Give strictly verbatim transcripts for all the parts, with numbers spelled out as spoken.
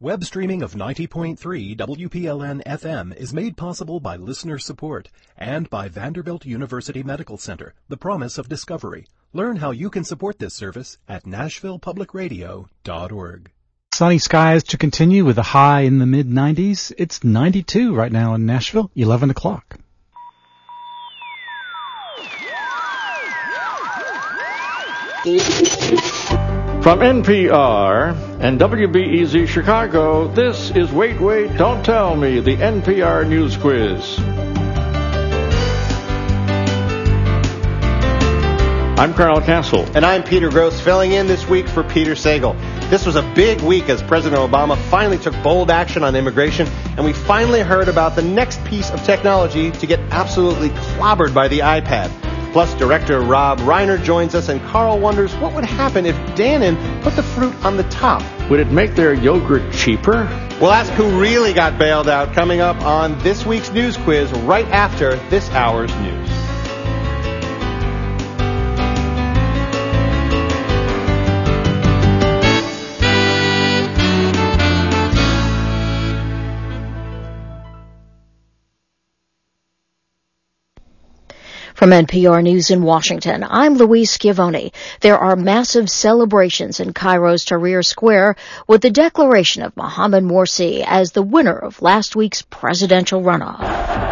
Web streaming of ninety point three W P L N F M is made possible by listener support and by Vanderbilt University Medical Center, the promise of discovery. Learn how you can support this service at nashville public radio dot org. Sunny skies to continue with a high in the mid nineties. It's ninety-two right now in Nashville, eleven o'clock. From N P R and W B E Z Chicago, this is Wait, Wait, Don't Tell Me, the N P R News Quiz. I'm Colonel Castle. And I'm Peter Gross, filling in this week for Peter Sagal. This was a big week as President Obama finally took bold action on immigration, and we finally heard about the next piece of technology to get absolutely clobbered by the iPad. Plus, director Rob Reiner joins us, and Carl wonders what would happen if Dannon put the fruit on the top. Would it make their yogurt cheaper? We'll ask who really got bailed out coming up on this week's news quiz right after this hour's news. From N P R News in Washington, I'm Louise Schiavone. There are massive celebrations in Cairo's Tahrir Square with the declaration of Mohamed Morsi as the winner of last week's presidential runoff.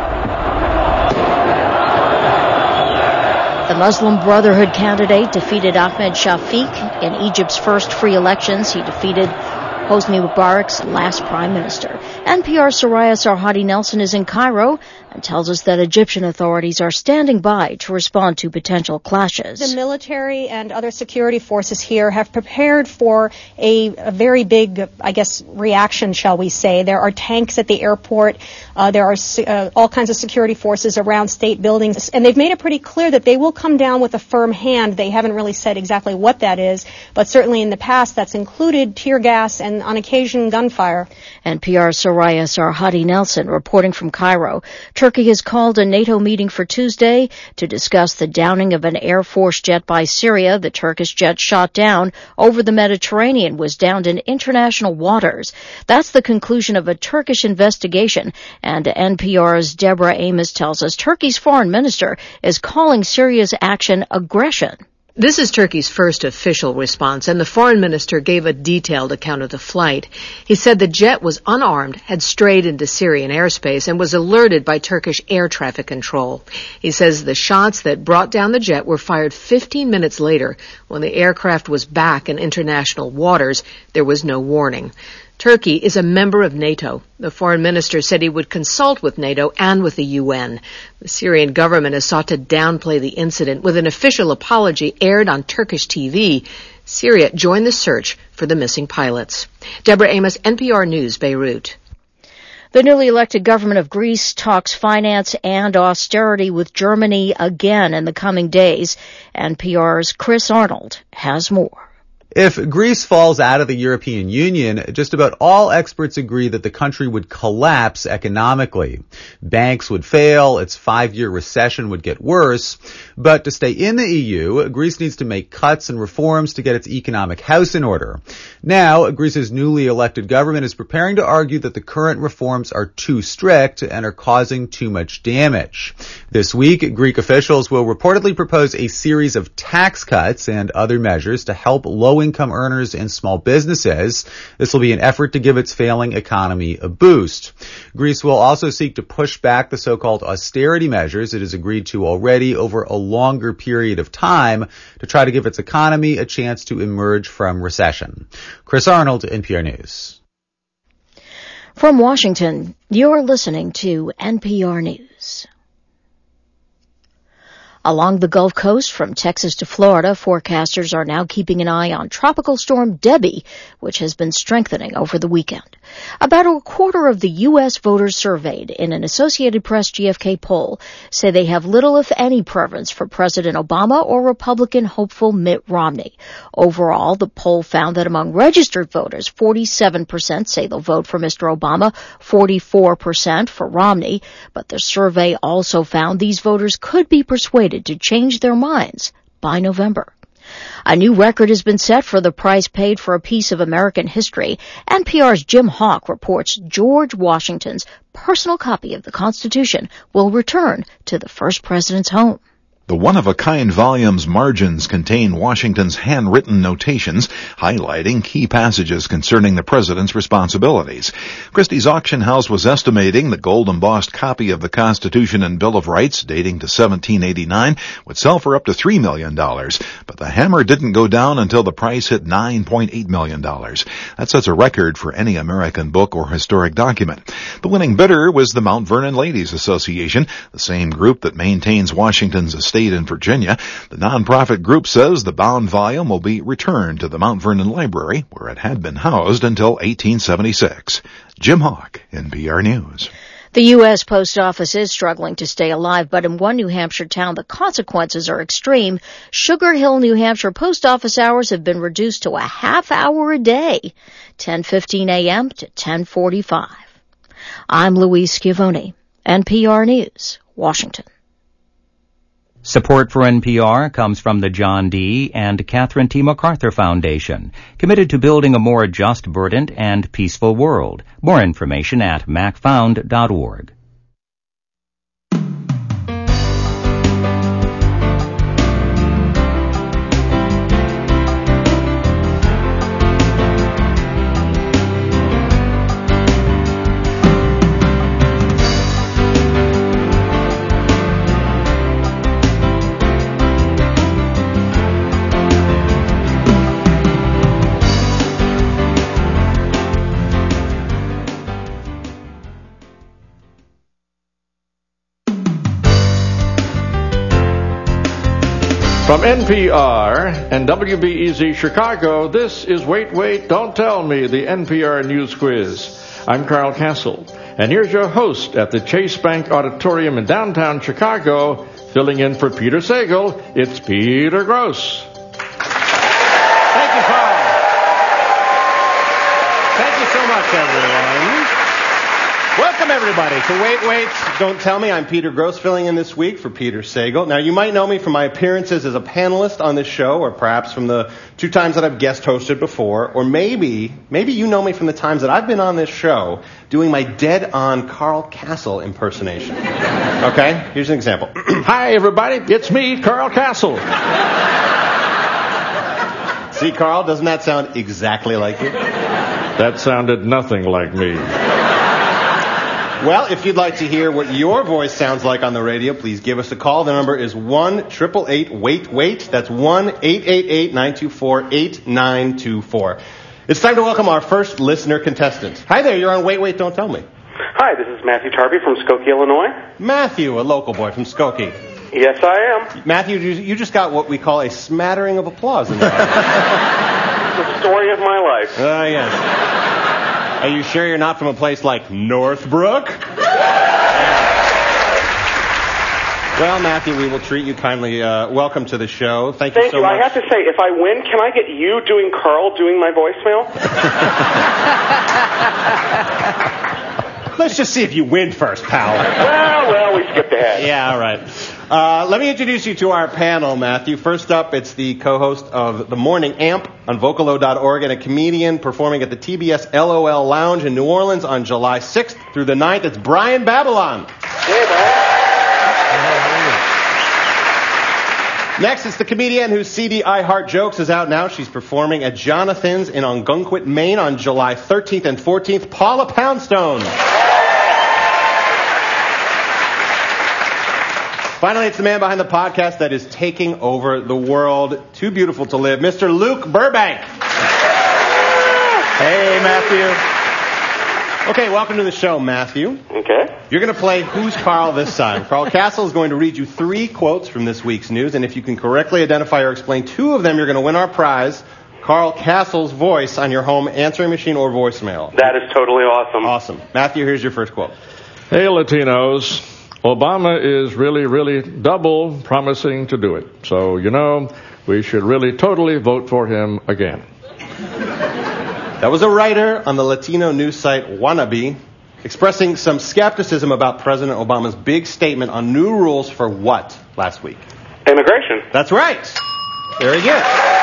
The Muslim Brotherhood candidate defeated Ahmed Shafiq in Egypt's first free elections. He defeated Hosni Mubarak's last prime minister. N P R's Soraya Sarhadi Nelson is in Cairo and tells us that Egyptian authorities are standing by to respond to potential clashes. The military and other security forces here have prepared for a, a very big, I guess, reaction, shall we say. There are tanks at the airport. Uh, there are uh, all kinds of security forces around state buildings. And they've made it pretty clear that they will come down with a firm hand. They haven't really said exactly what that is, but certainly in the past that's included tear gas and on occasion gunfire. N P R's Soraya Sarhadi Nelson reporting from Cairo. Turkey has called a NATO meeting for Tuesday to discuss the downing of an Air Force jet by Syria. The Turkish jet shot down over the Mediterranean was downed in international waters. That's the conclusion of a Turkish investigation. And N P R's Deborah Amos tells us Turkey's foreign minister is calling Syria's action aggression. This is Turkey's first official response, and the foreign minister gave a detailed account of the flight. He said the jet was unarmed, had strayed into Syrian airspace, and was alerted by Turkish air traffic control. He says the shots that brought down the jet were fired fifteen minutes later. When the aircraft was back in international waters, there was no warning. Turkey is a member of NATO. The foreign minister said he would consult with NATO and with the U N. The Syrian government has sought to downplay the incident with an official apology aired on Turkish T V. Syria joined the search for the missing pilots. Deborah Amos, N P R News, Beirut. The newly elected government of Greece talks finance and austerity with Germany again in the coming days. N P R's Chris Arnold has more. If Greece falls out of the European Union, just about all experts agree that the country would collapse economically. Banks would fail, its five-year recession would get worse. But to stay in the E U, Greece needs to make cuts and reforms to get its economic house in order. Now, Greece's newly elected government is preparing to argue that the current reforms are too strict and are causing too much damage. This week, Greek officials will reportedly propose a series of tax cuts and other measures to help low income earners and small businesses. This will be an effort to give its failing economy a boost. Greece will also seek to push back the so-called austerity measures it has agreed to already over a longer period of time to try to give its economy a chance to emerge from recession. Chris Arnold, N P R News. From Washington, you're listening to N P R News. Along the Gulf Coast from Texas to Florida, forecasters are now keeping an eye on Tropical Storm Debbie, which has been strengthening over the weekend. About a quarter of the U S voters surveyed in an Associated Press G F K poll say they have little, if any, preference for President Obama or Republican hopeful Mitt Romney. Overall, the poll found that among registered voters, forty-seven percent say they'll vote for Mister Obama, forty-four percent for Romney. But the survey also found these voters could be persuaded to change their minds by November. A new record has been set for the price paid for a piece of American history. N P R's Jim Hawk reports George Washington's personal copy of the Constitution will return to the first president's home. The one-of-a-kind volume's margins contain Washington's handwritten notations, highlighting key passages concerning the president's responsibilities. Christie's auction house was estimating the gold-embossed copy of the Constitution and Bill of Rights, dating to seventeen eighty-nine, would sell for up to three million dollars. But the hammer didn't go down until the price hit nine point eight million dollars. That sets a record for any American book or historic document. The winning bidder was the Mount Vernon Ladies Association, the same group that maintains Washington's estate in Virginia. The nonprofit group says the bound volume will be returned to the Mount Vernon Library, where it had been housed until eighteen seventy-six. Jim Hawk, N P R News. The U S Post Office is struggling to stay alive, but in one New Hampshire town, the consequences are extreme. Sugar Hill, New Hampshire post office hours have been reduced to a half hour a day, ten fifteen a.m. to ten forty-five. I'm Louise Schiavone, N P R News, Washington. Support for N P R comes from the John D. and Catherine T. MacArthur Foundation, committed to building a more just, verdant, and peaceful world. More information at mac found dot org. From N P R and W B E Z Chicago, this is Wait, Wait, Don't Tell Me, the N P R News Quiz. I'm Carl Castle, and here's your host at the Chase Bank Auditorium in downtown Chicago, filling in for Peter Sagal. It's Peter Gross. Thank you, Carl. Thank you so much, everyone. Welcome, everybody, to Wait, Wait, Don't Tell Me. I'm Peter Gross, filling in this week for Peter Sagal. Now, you might know me from my appearances as a panelist on this show, or perhaps from the two times that I've guest hosted before, or maybe, maybe you know me from the times that I've been on this show doing my dead-on Carl Castle impersonation. Okay? Here's an example. Hi, everybody. It's me, Carl Castle. See, Carl, doesn't that sound exactly like you? That sounded nothing like me. Well, if you'd like to hear what your voice sounds like on the radio, please give us a call. The number is one eight eight eight wait wait. That's one eight eight eight nine two four eight nine two four. It's time to welcome our first listener contestant. Hi there, you're on Wait, Wait, Don't Tell Me. Hi, this is Matthew Tarby from Skokie, Illinois. Matthew, a local boy from Skokie. Yes, I am. Matthew, you just got what we call a smattering of applause in there. The story of my life. Ah, uh, yes. Are you sure you're not from a place like Northbrook? Well, Matthew, we will treat you kindly. Uh, welcome to the show. Thank you Thank so you. much. I have to say, if I win, can I get you doing Carl doing my voicemail? Let's just see if you win first, pal. Well, well, we skipped ahead. Yeah, all right. Uh, let me introduce you to our panel, Matthew. First up, it's the co-host of The Morning Amp on Vocalo dot org and a comedian performing at the T B S L O L Lounge in New Orleans on July sixth through the ninth. It's Brian Babylon. Hey, Brian. Next, it's the comedian whose C D I Heart Jokes is out now. She's performing at Jonathan's in Ogunquit, Maine on July thirteenth and fourteenth. Paula Poundstone. Finally, it's the man behind the podcast that is taking over the world. Too beautiful to live, Mister Luke Burbank. Hey, Matthew. Okay, welcome to the show, Matthew. Okay. You're going to play Who's Carl this time. Carl Castle is going to read you three quotes from this week's news, and if you can correctly identify or explain two of them, you're going to win our prize, Carl Castle's voice on your home answering machine or voicemail. That is totally awesome. Awesome. Matthew, here's your first quote. Hey, Latinos. Obama is really, really double promising to do it. So, you know, we should really totally vote for him again. That was a writer on the Latino news site Wannabe expressing some skepticism about President Obama's big statement on new rules for what last week? Immigration. That's right. Very good.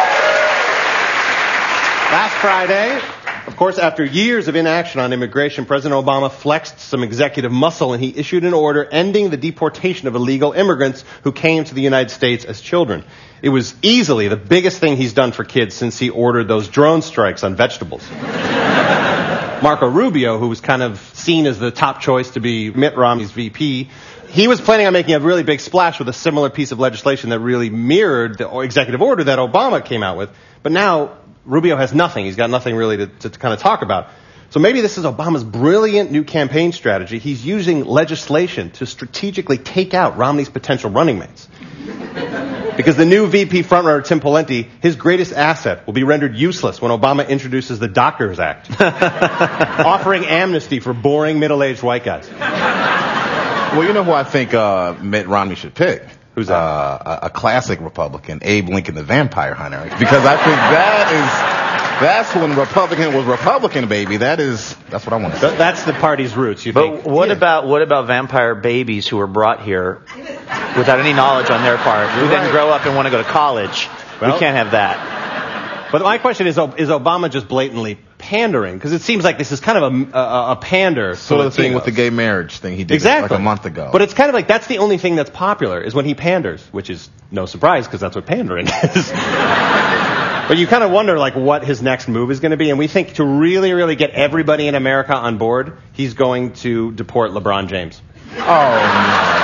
Last Friday, of course, after years of inaction on immigration, President Obama flexed some executive muscle and he issued an order ending the deportation of illegal immigrants who came to the United States as children. It was easily the biggest thing he's done for kids since he ordered those drone strikes on vegetables. Marco Rubio, who was kind of seen as the top choice to be Mitt Romney's V P, he was planning on making a really big splash with a similar piece of legislation that really mirrored the executive order that Obama came out with. But now Rubio has nothing. He's got nothing really to, to, to kind of talk about. So maybe this is Obama's brilliant new campaign strategy. He's using legislation to strategically take out Romney's potential running mates. Because the new V P frontrunner, Tim Pawlenty, his greatest asset will be rendered useless when Obama introduces the Doctors Act, offering amnesty for boring middle-aged white guys. Well, you know who I think uh, Mitt Romney should pick? Who's that? Uh, a, a classic Republican, Abe Lincoln, the Vampire Hunter. Because I think that is, that's when Republican was Republican, baby. That is, that's what I want to say. That's the party's roots, you but think? what yeah. about what about vampire babies who were brought here without any knowledge on their part, who then grow up and want to go to college? Well, we can't have that. But my question is, is Obama just blatantly pandering? Because it seems like this is kind of a, a, a pander. Sort of the thing with the gay marriage thing he did exactly. like a month ago. But it's kind of like that's the only thing that's popular is when he panders, which is no surprise because that's what pandering is. But you kind of wonder like what his next move is going to be. And we think to really, really get everybody in America on board, he's going to deport LeBron James. Oh, no.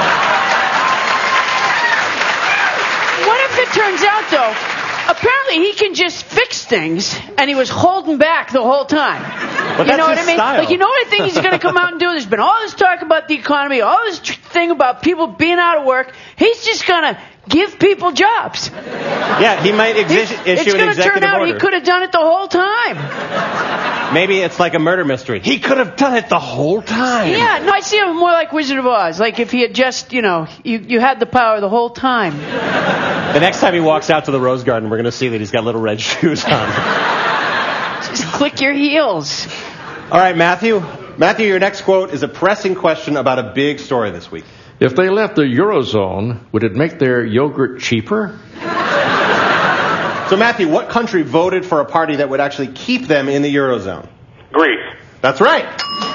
What if it turns out, though, apparently he can just fix things, and he was holding back the whole time. But you know what his I mean? style. Like, you know what I think he's going to come out and do? There's been all this talk about the economy, all this tr- thing about people being out of work. He's just going to give people jobs. Yeah, he might exi- issue an executive order. It's going to turn out he could have done it the whole time. Maybe it's like a murder mystery. He could have done it the whole time. Yeah, no, I see him more like Wizard of Oz. Like if he had just, you know, you, you had the power the whole time. The next time he walks out to the Rose Garden, we're going to see that he's got little red shoes on. Just click your heels. All right, Matthew. Matthew, your next quote is a pressing question about a big story this week. If they left the Eurozone, would it make their yogurt cheaper? So, Matthew, what country voted for a party that would actually keep them in the Eurozone? Greece. That's right.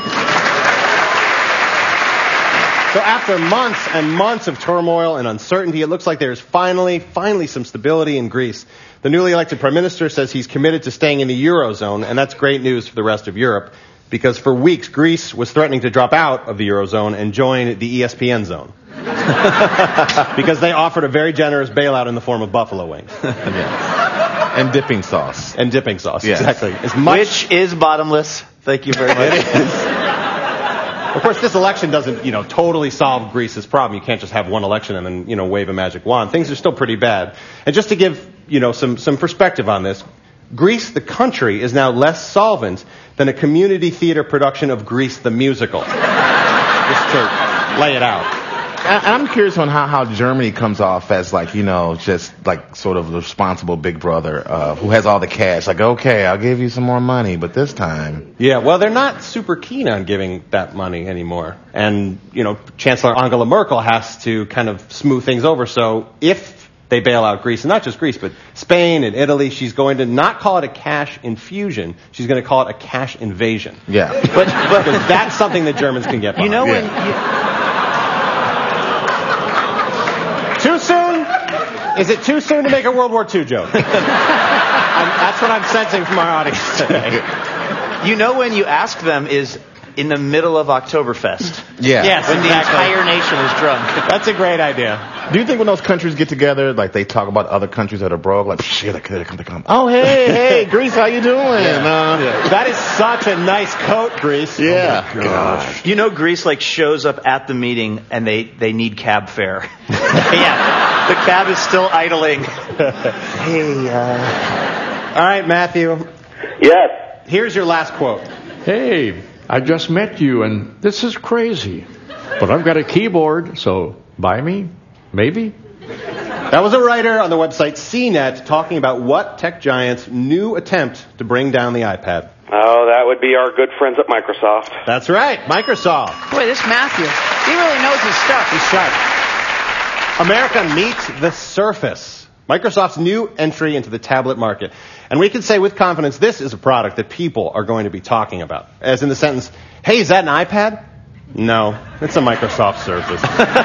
So after months and months of turmoil and uncertainty, it looks like there's finally, finally some stability in Greece. The newly elected prime minister says he's committed to staying in the Eurozone, and that's great news for the rest of Europe, because for weeks Greece was threatening to drop out of the Eurozone and join the E S P N zone. Because they offered a very generous bailout in the form of buffalo wings. Yeah. And dipping sauce. And dipping sauce, yes. Exactly. As much Which is bottomless. Thank you very much. It is. Of course, this election doesn't, you know, totally solve Greece's problem. You can't just have one election and then, you know, wave a magic wand. Things are still pretty bad. And just to give, you know, some, some perspective on this, Greece, the country, is now less solvent than a community theater production of Grease the musical. Just to lay it out. And I'm curious on how, how Germany comes off as like, you know, just like sort of the responsible big brother uh, who has all the cash. Like, okay, I'll give you some more money, but this time. Yeah, well, they're not super keen on giving that money anymore. And, you know, Chancellor Angela Merkel has to kind of smooth things over. So if they bail out Greece, and not just Greece, but Spain and Italy, she's going to not call it a cash infusion. She's going to call it a cash invasion. Yeah. But, but because that's something that Germans can get behind. You know when... Yeah. You, Too soon? Is it too soon to make a World War Two joke? I'm, that's what I'm sensing from our audience today. You know when you ask them is in the middle of Oktoberfest. Yeah. Yes, when exactly. the entire nation is drunk. That's a great idea. Do you think when those countries get together, like they talk about other countries that are broke, like, shit, they come, they come. Oh, hey, hey, Greece, how you doing? Yeah. Uh, Yeah. That is such a nice coat, Greece. Yeah. Oh gosh. You know Greece like shows up at the meeting and they, they need cab fare. Yeah, the cab is still idling. Hey, uh... All right, Matthew. Yes. Here's your last quote. Hey, I just met you and this is crazy. But I've got a keyboard, so buy me? Maybe? That was a writer on the website C net talking about what tech giant's new attempt to bring down the iPad. Oh, that would be our good friends at Microsoft. That's right, Microsoft. Boy, this Matthew, he really knows his stuff. He's sharp. America, meet the Surface. Microsoft's new entry into the tablet market. And we can say with confidence this is a product that people are going to be talking about. As in the sentence, hey, is that an iPad? No, it's a Microsoft Surface.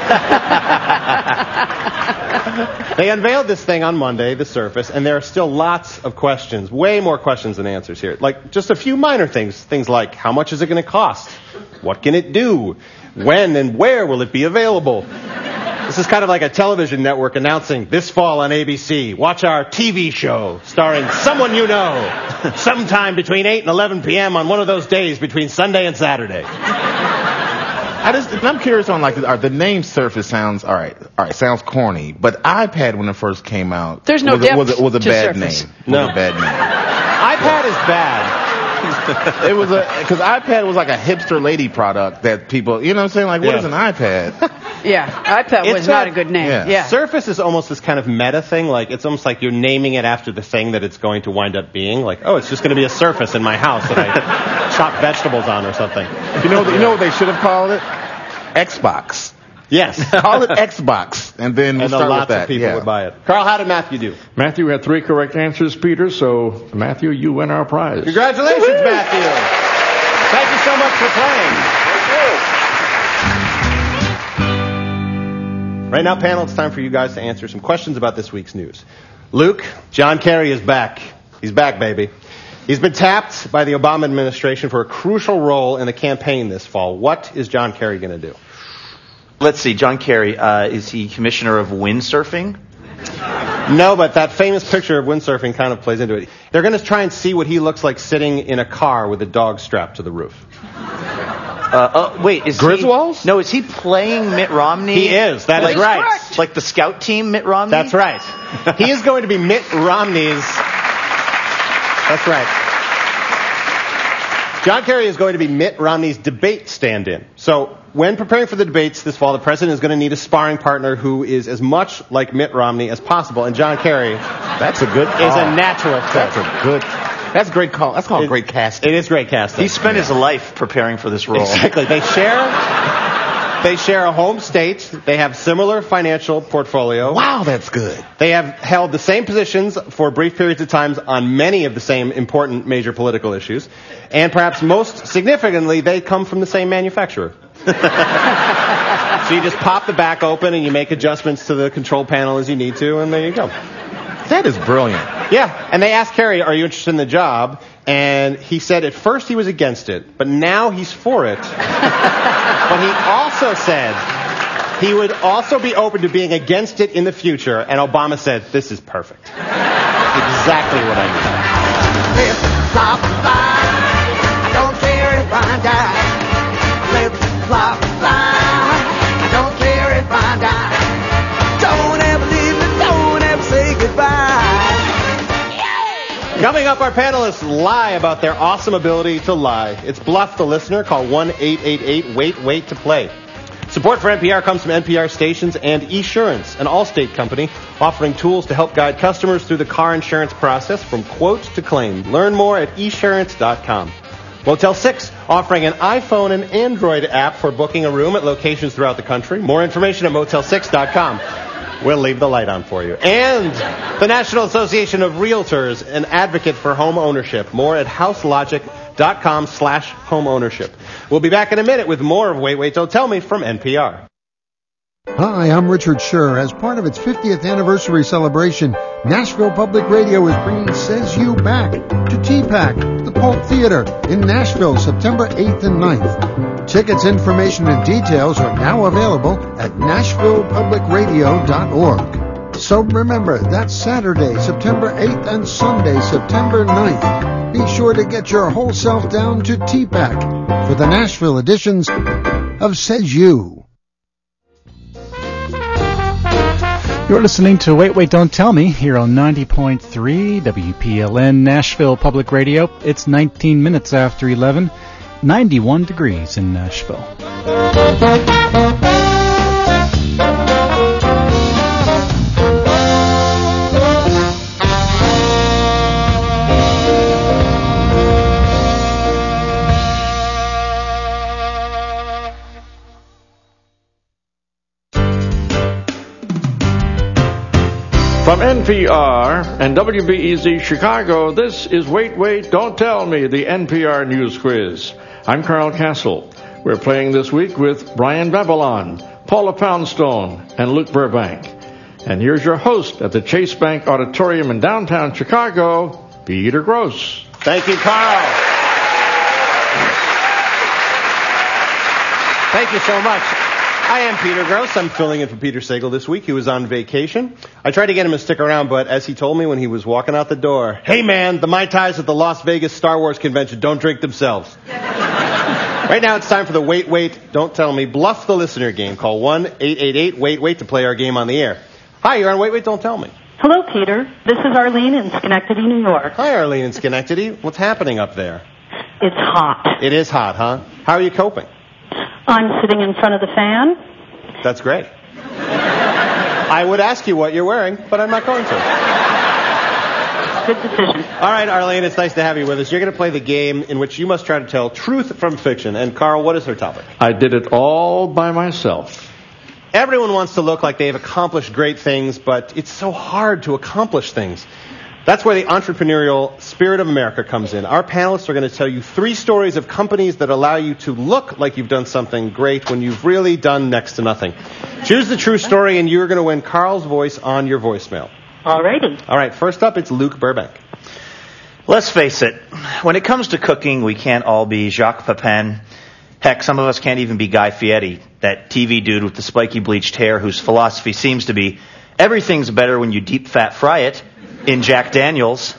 They unveiled this thing on Monday, the Surface, and there are still lots of questions, way more questions than answers here. Like just a few minor things, things like how much is it going to cost? What can it do? When and where will it be available? This is kind of like a television network announcing this fall on A B C, watch our T V show starring someone you know sometime between eight and eleven p.m. on one of those days between Sunday and Saturday. I just, I'm curious on like the name Surface sounds all right. All right, sounds corny, but iPad when it first came out, there's no was, depth was, was, was a to bad Surface. name. No, was a bad name. iPad is bad. It was a because iPad was like a hipster lady product that people, you know what I'm saying? Like, what Yeah. is an iPad? Yeah, iPad It's was got- not a good name. Yeah. Yeah. Surface is almost this kind of meta thing. Like it's almost like you're naming it after the thing that it's going to wind up being. Like, oh, it's just going to be a surface in my house that I chop vegetables on or something. You know, you know what they should have called it? Xbox. Yes. Call it Xbox, and then we'll And then start lots with that. of people yeah. would buy it. Carl, how did Matthew do? Matthew had three correct answers, Peter, so Matthew, you win our prize. Congratulations, Woo-hoo! Matthew. Thank you so much for playing. Thank you. Right now, panel, it's time for you guys to answer some questions about this week's news. Luke, John Kerry is back. He's back, baby. He's been tapped by the Obama administration for a crucial role in the campaign this fall. What is John Kerry going to do? Let's see, John Kerry, uh, is he commissioner of windsurfing? No, but that famous picture of windsurfing kind of plays into it. They're going to try and see what he looks like sitting in a car with a dog strapped to the roof. Uh, oh, wait, is Griswolds? he... No, is he playing Mitt Romney? He is. That like, is right. Like the scout team Mitt Romney? That's right. He is going to be Mitt Romney's... That's right. John Kerry is going to be Mitt Romney's debate stand-in. So when preparing for the debates this fall, the president is going to need a sparring partner who is as much like Mitt Romney as possible. And John Kerry That's a good call. is a natural fit. That's a good... That's great call. That's called It- great casting. It is great casting. He spent his life preparing for this role. Exactly. They share... They share a home state. They have similar financial portfolio. Wow, that's good. They have held the same positions for brief periods of time on many of the same important major political issues. And perhaps most significantly, they come from the same manufacturer. So you just pop the back open and you make adjustments to the control panel as you need to, and there you go. That is brilliant. Yeah, and they asked Kerry, are you interested in the job? And he said at first he was against it, but now he's for it. But he also said he would also be open to being against it in the future, and Obama said, this is perfect. Exactly what I need. Flip-flop fly, I don't care if I die. Flip-flop fly, I don't care if I die. Don't ever leave me, don't ever say goodbye. Coming up, our panelists lie about their awesome ability to lie. It's Bluff the Listener. Call one eight eight eight wait wait to play. Support for N P R comes from N P R stations and Esurance, an Allstate company offering tools to help guide customers through the car insurance process from quote to claim. Learn more at esurance dot com. Motel six, offering an iPhone and Android app for booking a room at locations throughout the country. More information at motel six dot com. We'll leave the light on for you. And the National Association of Realtors, an advocate for home ownership. More at houselogic dot com slash home ownership. We'll be back in a minute with more of Wait, Wait, Don't Tell Me from N P R. Hi, I'm Richard Scher. As part of its fiftieth anniversary celebration, Nashville Public Radio is bringing Says You back to T PAC, the Polk Theater, in Nashville, September eighth and ninth. Tickets, information, and details are now available at nashville public radio dot org. So remember, that's Saturday, September eighth, and Sunday, September ninth. Be sure to get your whole self down to T PAC for the Nashville editions of Says You. You're listening to Wait, Wait, Don't Tell Me here on ninety point three W P L N Nashville Public Radio. It's nineteen minutes after eleven, ninety-one degrees in Nashville. From N P R and W B E Z Chicago, this is Wait, Wait, Don't Tell Me, the N P R News Quiz. I'm Carl Castle. We're playing this week with Brian Babylon, Paula Poundstone, and Luke Burbank. And here's your host at the Chase Bank Auditorium in downtown Chicago, Peter Gross. Thank you, Carl. Thank you so much. I am Peter Gross. I'm filling in for Peter Sagal this week. He was on vacation. I tried to get him to stick around, but as he told me when he was walking out the door, hey man, the Mai Tais at the Las Vegas Star Wars convention don't drink themselves. Right now it's time for the Wait, Wait, Don't Tell Me Bluff the Listener game. Call one eight eight eight wait wait to play our game on the air. Hi, you're on Wait, Wait, Don't Tell Me. Hello, Peter. This is Arlene in Schenectady, New York. Hi, Arlene in Schenectady. What's happening up there? It's hot. It is hot, huh? How are you coping? I'm sitting in front of the fan. That's great. I would ask you what you're wearing, but I'm not going to. Good decision. All right, Arlene, it's nice to have you with us. You're going to play the game in which you must try to tell truth from fiction. And, Carl, what is her topic? I did it all by myself. Everyone wants to look like they've accomplished great things, but it's so hard to accomplish things. That's where the entrepreneurial spirit of America comes in. Our panelists are going to tell you three stories of companies that allow you to look like you've done something great when you've really done next to nothing. Choose the true story, and you're going to win Carl's voice on your voicemail. Alrighty. All right, first up, it's Luke Burbank. Let's face it, when it comes to cooking, we can't all be Jacques Pepin. Heck, some of us can't even be Guy Fieri, that T V dude with the spiky bleached hair whose philosophy seems to be, everything's better when you deep fat fry it. In Jack Daniels.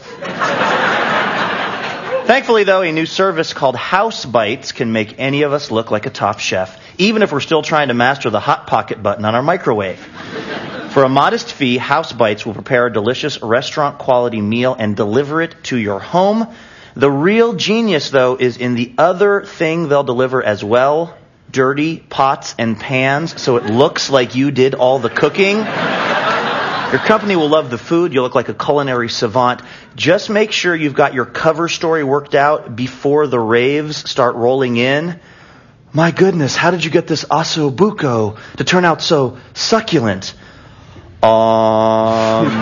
Thankfully, though, a new service called House Bites can make any of us look like a top chef, even if we're still trying to master the Hot Pocket button on our microwave. For a modest fee, House Bites will prepare a delicious restaurant-quality meal and deliver it to your home. The real genius, though, is in the other thing they'll deliver as well, dirty pots and pans, so it looks like you did all the cooking. Your company will love the food. You'll look like a culinary savant. Just make sure you've got your cover story worked out before the raves start rolling in. My goodness, how did you get this osso buco to turn out so succulent? Um...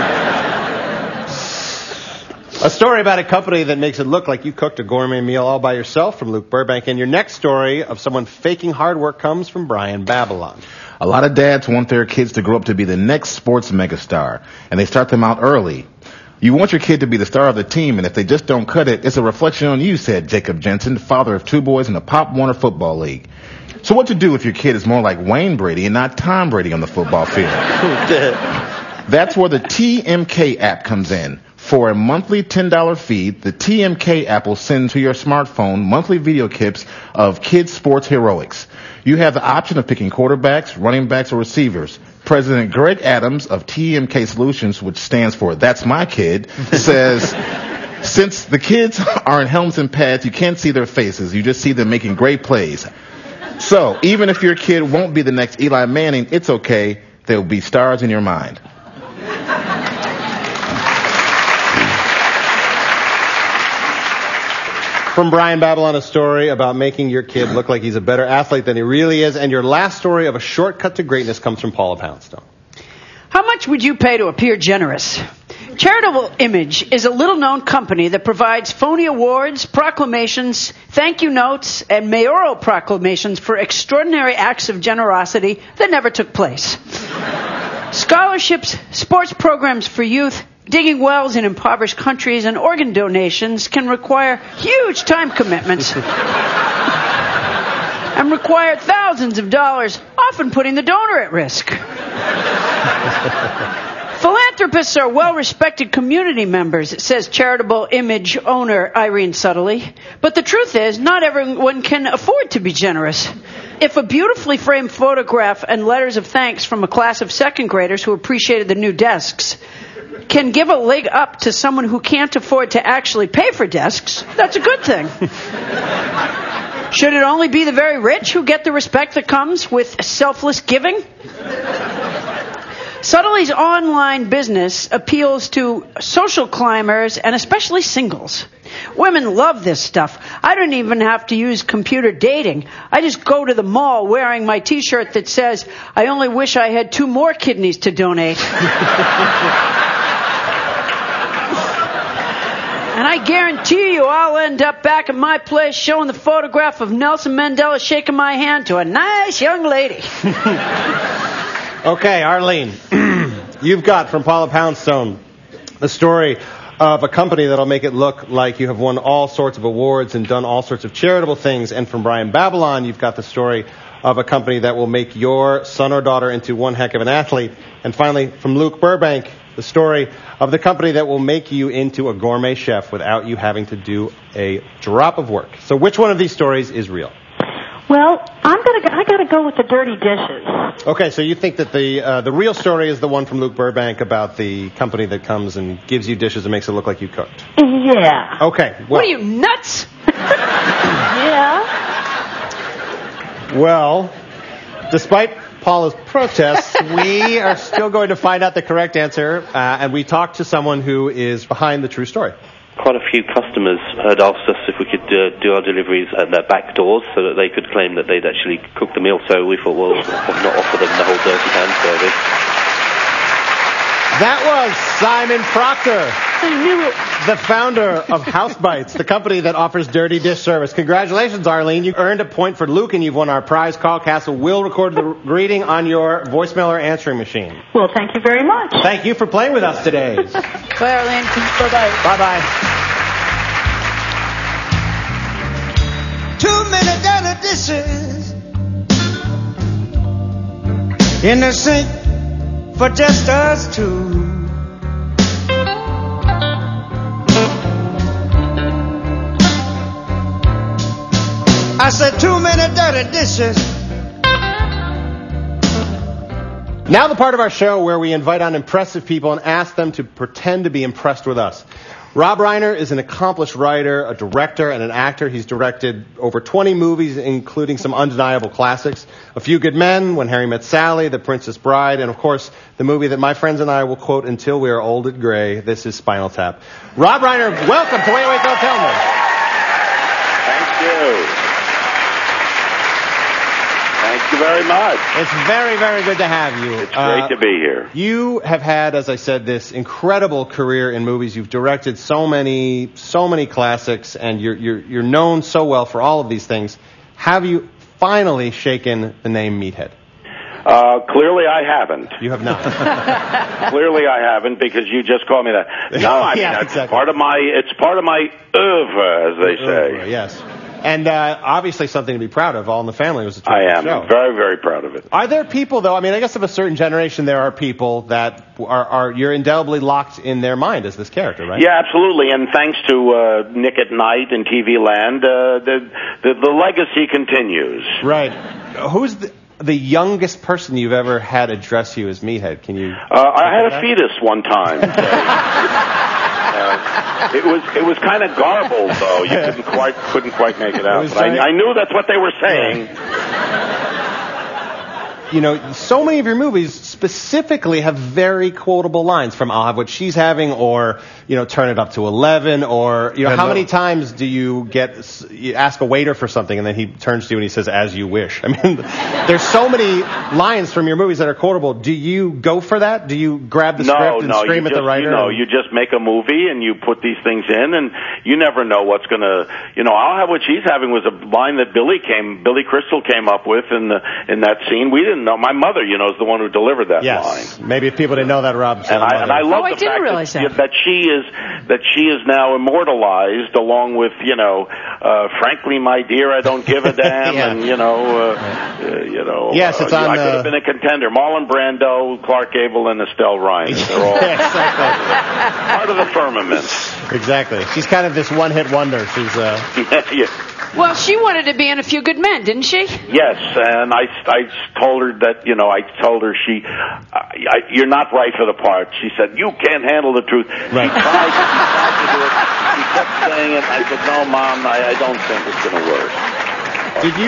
A story about a company that makes it look like you cooked a gourmet meal all by yourself from Luke Burbank. And your next story of someone faking hard work comes from Brian Babylon. A lot of dads want their kids to grow up to be the next sports megastar, and they start them out early. You want your kid to be the star of the team, and if they just don't cut it, it's a reflection on you, said Jacob Jensen, father of two boys in the Pop Warner Football League. So what to do if your kid is more like Wayne Brady and not Tom Brady on the football field? That's where the T M K app comes in. For a monthly ten dollars fee, the T M K app will send to your smartphone monthly video clips of kids' sports heroics. You have the option of picking quarterbacks, running backs, or receivers. President Greg Adams of T M K Solutions, which stands for That's My Kid, says, since the kids are in helmets and pads, you can't see their faces. You just see them making great plays. So, even if your kid won't be the next Eli Manning, it's okay. They'll be stars in your mind. From Brian Babylon, a story about making your kid look like he's a better athlete than he really is. And your last story of a shortcut to greatness comes from Paula Poundstone. How much would you pay to appear generous? Charitable Image is a little-known company that provides phony awards, proclamations, thank you notes, and mayoral proclamations for extraordinary acts of generosity that never took place. Scholarships, sports programs for youth, digging wells in impoverished countries, and organ donations can require huge time commitments and require thousands of dollars, often putting the donor at risk. Philanthropists are well-respected community members, says Charitable Image owner Irene Subtly. But the truth is, not everyone can afford to be generous. If a beautifully framed photograph and letters of thanks from a class of second graders who appreciated the new desks can give a leg up to someone who can't afford to actually pay for desks, that's a good thing. Should it only be the very rich who get the respect that comes with selfless giving? Subtly's online business appeals to social climbers and especially singles. Women love this stuff. I don't even have to use computer dating. I just go to the mall wearing my t-shirt that says, I only wish I had two more kidneys to donate. And I guarantee you I'll end up back at my place showing the photograph of Nelson Mandela shaking my hand to a nice young lady. Okay, Arlene, you've got from Paula Poundstone the story of a company that'll make it look like you have won all sorts of awards and done all sorts of charitable things. And from Brian Babylon, you've got the story of a company that will make your son or daughter into one heck of an athlete. And finally, from Luke Burbank, the story of the company that will make you into a gourmet chef without you having to do a drop of work. So which one of these stories is real? Well, I'm gonna. Go, I gotta go with the dirty dishes. Okay, so you think that the uh, the real story is the one from Luke Burbank about the company that comes and gives you dishes and makes it look like you cooked? Yeah. Okay. Well, what are you, nuts? Yeah. Well, despite Paula's protests, we are still going to find out the correct answer, uh, and we talked to someone who is behind the true story. Quite a few customers had asked us if we could uh, do our deliveries at their back doors so that they could claim that they'd actually cooked the meal. So we thought, well, why not offer them the whole dirty hand service? That was Simon Proctor, I knew it. the founder of House Bites, the company that offers dirty dish service. Congratulations, Arlene. You earned a point for Luke, and you've won our prize. Carl Castle will record the reading on your voicemail or answering machine. Well, thank you very much. Thank you for playing with us today. Bye, Arlene. Bye-bye. Bye-bye. Too many dirty dishes in the sink for just us two. I said too many dirty dishes. Now the part of our show where we invite on impressive people and ask them to pretend to be impressed with us. Rob Reiner is an accomplished writer, a director, and an actor. He's directed over twenty movies, including some undeniable classics. A Few Good Men, When Harry Met Sally, The Princess Bride, and of course, the movie that my friends and I will quote until we are old and gray. This is Spinal Tap. Rob Reiner, welcome to Wait, Wait, Don't Tell Me. Thank you. Thank you very much. It's very, very good to have you. It's great uh, to be here. You have had, as I said, this incredible career in movies. You've directed so many, so many classics, and you're you're you're known so well for all of these things. Have you finally shaken the name Meathead? Uh, clearly I haven't. You have not. Clearly I haven't, because you just called me that. No, I mean, yeah, that's exactly. part of my, it's part of my oeuvre, as they say. Oeuvre, yes. And uh, obviously something to be proud of. All in the Family was a terrific I am show. very, very proud of it. Are there people, though, I mean, I guess of a certain generation, there are people that are, are you're indelibly locked in their mind as this character, right? Yeah, absolutely. And thanks to uh, Nick at Night and T V Land, uh, the, the the legacy continues. Right. Who's the, the youngest person you've ever had address you as Meathead? Can you? Uh, I had a fetus one time. So, uh, it was it was kind of garbled, though. You couldn't quite couldn't quite make it out. But I, I knew that's what they were saying. You know, so many of your movies specifically have very quotable lines, from I'll Have What She's Having, or, you know, Turn It Up to eleven, or, you know, how many times do you get, you ask a waiter for something and then he turns to you and he says, as you wish? I mean, there's so many lines from your movies that are quotable. Do you go for that? Do you grab the no, script and no, scream you at just, the writer? You know, you just make a movie and you put these things in, and you never know what's going to, you know, I'll Have What She's Having was a line that Billy came, Billy Crystal came up with in the, in that scene. We didn't know. My mother, you know, is the one who delivered that yes. line. Maybe if people didn't know that, Rob. And I, and I love oh, the I didn't fact realize that, that. that she is that she is now immortalized, along with, you know, uh, frankly, my dear, I don't give a damn, yeah. and you know, uh, uh, you know, yes, it's uh, on. I could Uh, have been a contender. Marlon Brando, Clark Gable, and Estelle Ryan. They're all exactly. part of the firmament. Exactly. She's kind of this one-hit wonder. She's. Uh... yeah. Well, she wanted to be in A Few Good Men, didn't she? Yes, and I, I told her that, you know, I told her she, I, I, you're not right for the part. She said, you can't handle the truth. Right. She tried, she tried to do it. She kept saying it. I said, no, Mom, I, I don't think it's going to work. Did you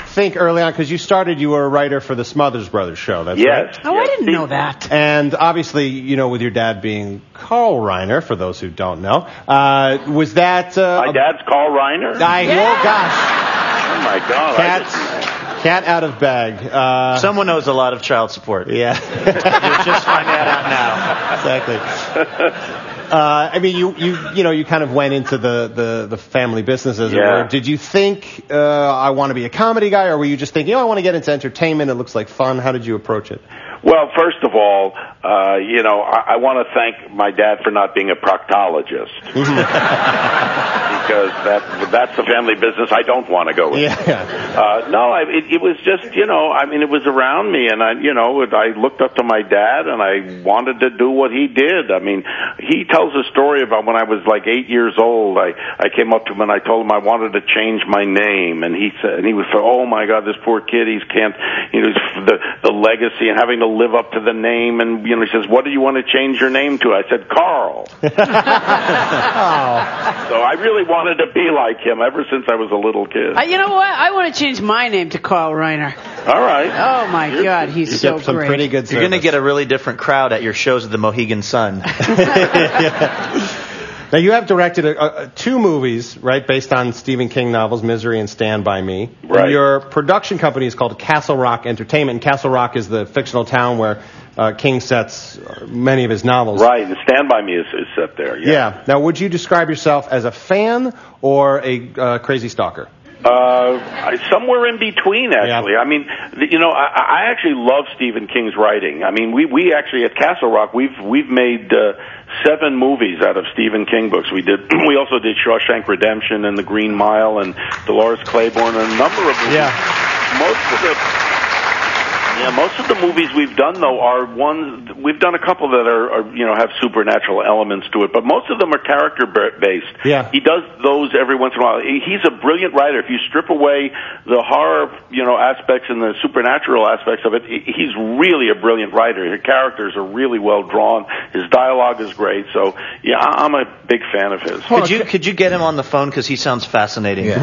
think early on, because you started, you were a writer for the Smothers Brothers show, that's Yes. right? Oh, I didn't know that. And obviously, you know, with your dad being Carl Reiner, for those who don't know, uh, was that... Uh, My dad's Carl Reiner? I, oh, gosh. Oh, my God. Cat, cat out of bag. Uh, Someone knows a lot of child support. Yeah. You're just finding that out now. Exactly. Uh, I mean, you, you, you know, you kind of went into the, the, the family business, as it Yeah. were. Did you think, uh, I want to be a comedy guy, or were you just thinking, oh, I want to get into entertainment, it looks like fun? How did you approach it? Well, first of all, uh, you know, I, I want to thank my dad for not being a proctologist. Because that that's the family business I don't want to go in. Yeah. Uh, no, I, it, it was just, you know, I mean, it was around me, and I, you know, I looked up to my dad, and I wanted to do what he did. I mean, he tells a story about when I was like eight years old. I I came up to him and I told him I wanted to change my name, and he said, and he was, oh my God, this poor kid, he can't, you know, the the legacy and having to live up to the name, and you know, he says, what do you want to change your name to? I said, Carl. Oh. So I really wanted to be like him ever since I was a little kid. Uh, you know what? I want to change my name to Carl Reiner. All right. Oh my You're, God, he's You so get some great. pretty good service. You're going to get a really different crowd at your shows at the Mohegan Sun. Now, you have directed a, a, two movies, right, based on Stephen King novels, Misery and Stand By Me. Right. And your production company is called Castle Rock Entertainment, and Castle Rock is the fictional town where uh, King sets many of his novels. Right, and Stand By Me is, is set there. Yeah. Yeah. Now, would you describe yourself as a fan or a uh, crazy stalker? Uh, I- somewhere in between, actually. I mean, th- you know, I, I actually love Stephen King's writing. I mean, we, we actually at Castle Rock, we've we've made uh, seven movies out of Stephen King books. We did. We also did Shawshank Redemption and The Green Mile and Dolores Claiborne and a number of movies. Yeah. Most of the. Yeah, most of the movies we've done though are ones we've done a couple that are, are you know have supernatural elements to it, but most of them are character based. Yeah. He does those every once in a while. He's a brilliant writer. If you strip away the horror, you know, aspects and the supernatural aspects of it, he's really a brilliant writer. His characters are really well drawn. His dialogue is great. So yeah, I'm a big fan of his. Could you could you get him on the phone because he sounds fascinating? Yeah.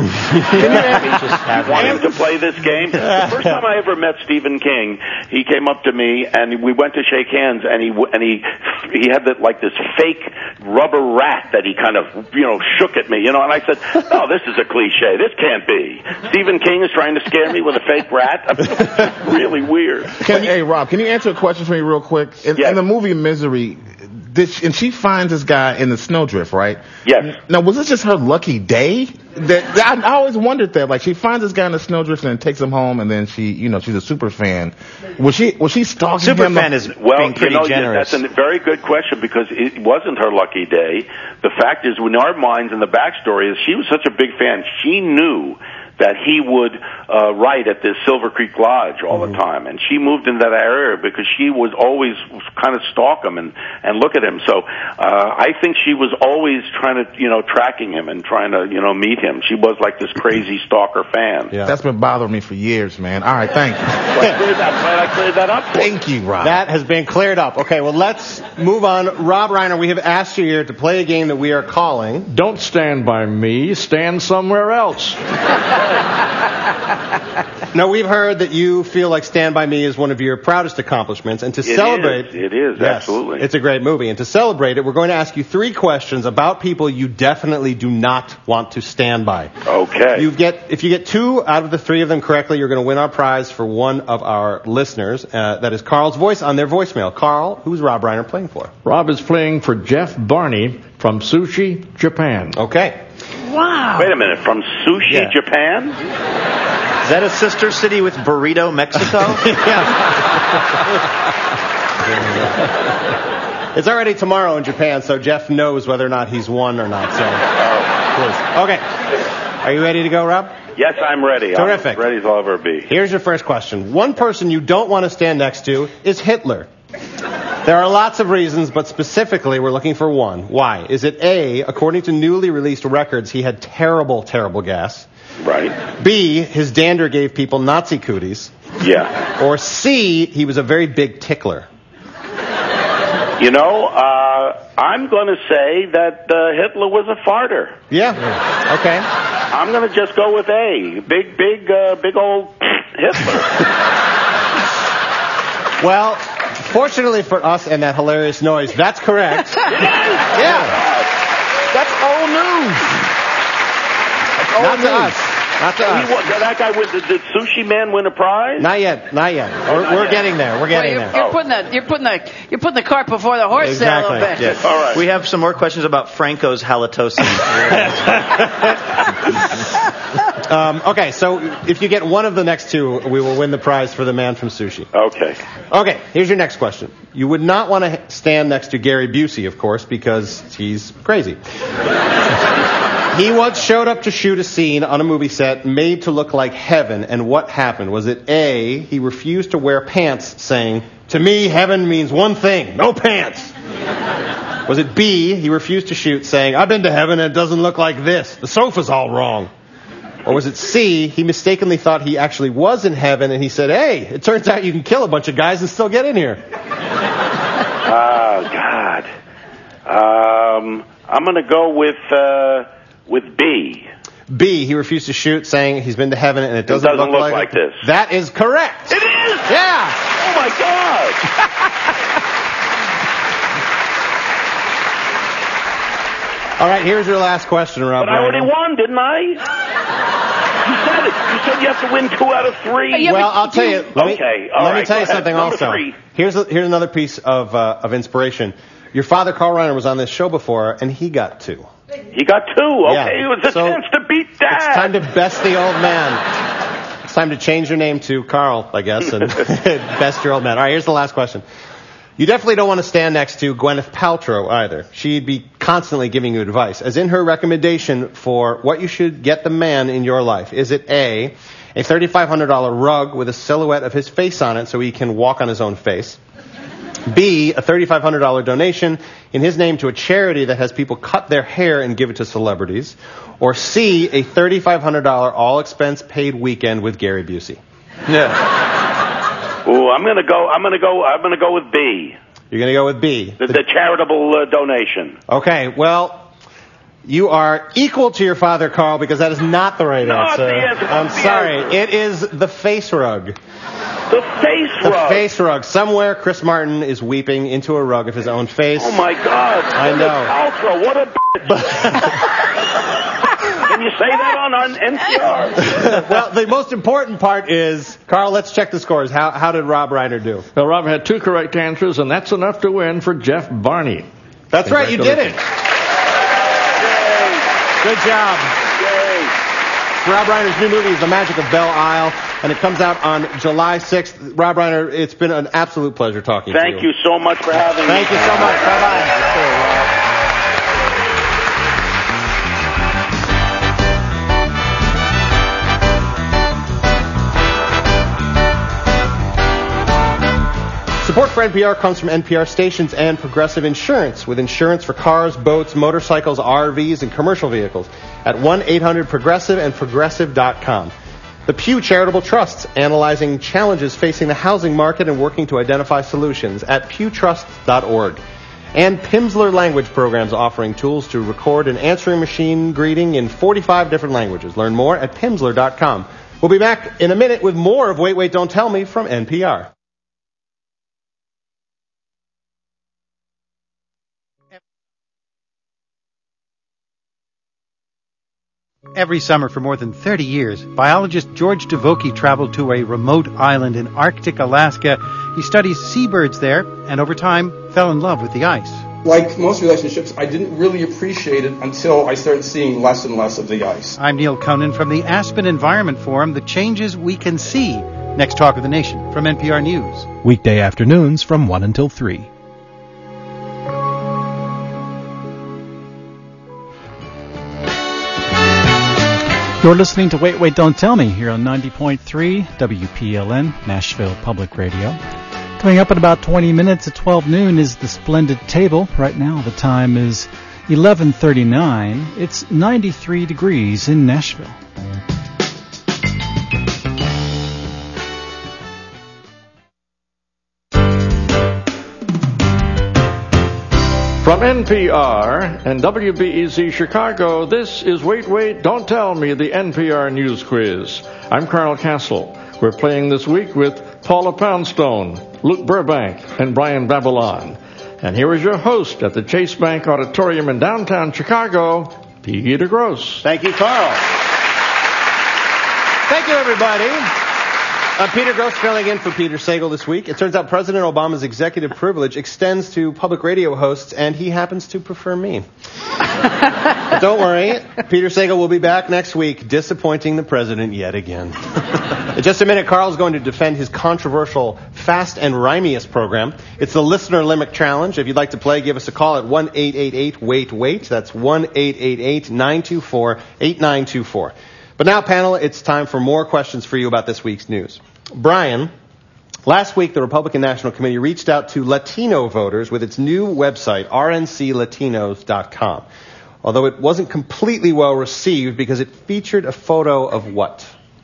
You want him to play this game? The first time I ever met Stephen King, he came up to me and we went to shake hands, and he and he he had that like this fake rubber rat that he kind of you know shook at me, you know, and I said, "No, this is a cliche. This can't be. Stephen King is trying to scare me with a fake rat." It's really weird. Can, hey, Rob, can you answer a question for me real quick? In, Yes. in the movie Misery, did she, and she finds this guy in the snowdrift, right? Yes. Now, was this just her lucky day? That, that I, I always wondered that. Like, she finds this guy in the snowdrift and then takes him home, and then she, you know, she's a super fan. Was she? Was she stalking Super him? fan is Well, being pretty you know, generous. that's a very good question because it wasn't her lucky day. The fact is, in our minds, and the backstory is, she was such a big fan. She knew that he would uh, write at this Silver Creek Lodge all the time, and she moved into that area because she was always kind of stalk him and and look at him. So uh, I think she was always trying to, you know, tracking him and trying to, you know, meet him. She was like this crazy stalker fan. Yeah. That's been bothering me for years, man. All right, thank you. Well, I cleared that, glad I cleared that up. Thank you, Rob. That has been cleared up. Okay, well, let's move on. Rob Reiner, we have asked you here to play a game that we are calling... Don't stand by me, stand somewhere else. Now, we've heard that you feel like Stand By Me is one of your proudest accomplishments, and to It celebrate... is. It is, yes, absolutely. It's a great movie, and to celebrate it, we're going to ask you three questions about people you definitely do not want to stand by. Okay. You get, if you get two out of the three of them correctly, you're going to win our prize for one of our listeners. Uh, that is Carl's voice on their voicemail. Carl, who's Rob Reiner playing for? Rob is playing for Jeff Barney from Sushi, Japan. Okay. Wow. Wait a minute, from Sushi, Yeah. Japan? Is that a sister city with Burrito, Mexico? It's already tomorrow in Japan, so Jeff knows whether or not he's won or not. So, please. Okay. Are you ready to go, Rob? Yes, I'm ready. Terrific. I'm as ready as I'll ever be. Here's your first question. One person you don't want to stand next to is Hitler. There are lots of reasons, but specifically we're looking for one. Why? Is it A, according to newly released records, he had terrible, terrible gas? Right. B, his dander gave people Nazi cooties? Yeah. Or C, he was a very big tickler? You know, uh, Uh, I'm going to say that uh, Hitler was a farter. Yeah. Okay. I'm going to just go with A. Big, big, uh, big old Hitler. Well, fortunately for us and that hilarious noise, that's correct. Yeah. That's old news. That's old Not news. to us. Not to us. He, wa- that guy with the, did Sushi Man win a prize? Not yet. Not yet. Oh, We're, not we're yet. getting there. We're getting Well, you're, there. you're putting the you're putting the you're putting the cart before the horse there a Exactly. little bit. Yes. All right. We have some more questions about Franco's halitosis. Um, okay, so if you get one of the next two, we will win the prize for the man from Sushi. Okay. Okay, here's your next question. You would not want to stand next to Gary Busey, of course, because he's crazy. He once showed up to shoot a scene on a movie set made to look like heaven, and what happened? Was it A, he refused to wear pants, saying, "To me, heaven means one thing, no pants"? Was it B, he refused to shoot, saying, "I've been to heaven and it doesn't look like this. The sofa's all wrong"? Or was it C, he mistakenly thought he actually was in heaven, and he said, "Hey, it turns out you can kill a bunch of guys and still get in here"? Oh, God. Um, I'm going to go with uh, with B. B, he refused to shoot, saying he's been to heaven and it doesn't, doesn't look, look like, like this. That is correct. It is? Yeah. Oh, my God. All right, here's your last question, Rob. But I already won, didn't I? You said it. You said you have to win two out of three. Yeah, Well, but I'll tell you. Let me, Okay, all let me right, tell go you ahead. something Number also. three. Here's a, here's another piece of uh, of inspiration. Your father, Carl Reiner, was on this show before, and he got two. He got two. Okay, Yeah. it was a So, chance to beat Dad. It's time to best the old man. It's time to change your name to Carl, I guess, and best your old man. All right, here's the last question. You definitely don't want to stand next to Gwyneth Paltrow either. She'd be constantly giving you advice, as in her recommendation for what you should get the man in your life. Is it A, a thirty-five hundred dollars rug with a silhouette of his face on it so he can walk on his own face? B, a thirty-five hundred dollars donation in his name to a charity that has people cut their hair and give it to celebrities? Or C, a thirty-five hundred dollars all-expense-paid weekend with Gary Busey? Yeah. Ooh, I'm gonna go. I'm gonna go. I'm gonna go with B. You're going to go with B. The, the charitable uh, donation. Okay, well, you are equal to your father, Carl, because that is not the right No, answer. it's the answer. I'm It's the sorry. answer. It is the face rug. The face The rug. face rug. Somewhere Chris Martin is weeping into a rug of his own face. Oh my God! I Gwyneth know. Paltrow, what a bitch. Can you say that on, on N P R? Well, the most important part is, Carl, let's check the scores. How, how did Rob Reiner do? Well, Rob had two correct answers, and that's enough to win for Jeff Barney. That's right, you did it. Good job. Yay. Rob Reiner's new movie is The Magic of Belle Isle, and it comes out on July sixth. Rob Reiner, it's been an absolute pleasure talking to you. Thank you so much for having me. Thank you so much. Bye-bye. Support for N P R comes from N P R stations and Progressive Insurance, with insurance for cars, boats, motorcycles, R Vs, and commercial vehicles at one eight hundred progressive and progressive dot com. The Pew Charitable Trusts, analyzing challenges facing the housing market and working to identify solutions at pew trusts dot org. And Pimsleur Language Programs, offering tools to record an answering machine greeting in forty-five different languages. Learn more at pimsleur dot com. We'll be back in a minute with more of Wait, Wait, Don't Tell Me from N P R. Every summer for more than thirty years, biologist George Devokie traveled to a remote island in Arctic Alaska. He studies seabirds there, and over time fell in love with the ice. Like most relationships, I didn't really appreciate it until I started seeing less and less of the ice. I'm Neil Conan from the Aspen Environment Forum, the changes we can see. Next Talk of the Nation from N P R News. Weekday afternoons from one until three. You're listening to Wait, Wait, Don't Tell Me here on ninety point three W P L N, Nashville Public Radio. Coming up in about twenty minutes at twelve noon is the Splendid Table. Right now the time is eleven thirty-nine. It's ninety-three degrees in Nashville. From N P R and W B E Z Chicago, this is Wait, Wait, Don't Tell Me, the N P R News Quiz. I'm Carl Castle. We're playing this week with Paula Poundstone, Luke Burbank, and Brian Babylon. And here is your host at the Chase Bank Auditorium in downtown Chicago, Peter Gross. Thank you, Carl. Thank you, everybody. I'm Peter Gross, filling in for Peter Sagal this week. It turns out President Obama's executive privilege extends to public radio hosts, and he happens to prefer me. But don't worry, Peter Sagal will be back next week, disappointing the president yet again. In just a minute, Carl's going to defend his controversial Fast and Rhymiest program. It's the Listener Limerick Challenge. If you'd like to play, give us a call at one eight eight eight wait wait. That's one eight eight eight nine two four eight nine two four. But now, panel, it's time for more questions for you about this week's news. Brian, last week the Republican National Committee reached out to Latino voters with its new website, R N C latinos dot com. Although it wasn't completely well received because it featured a photo of what?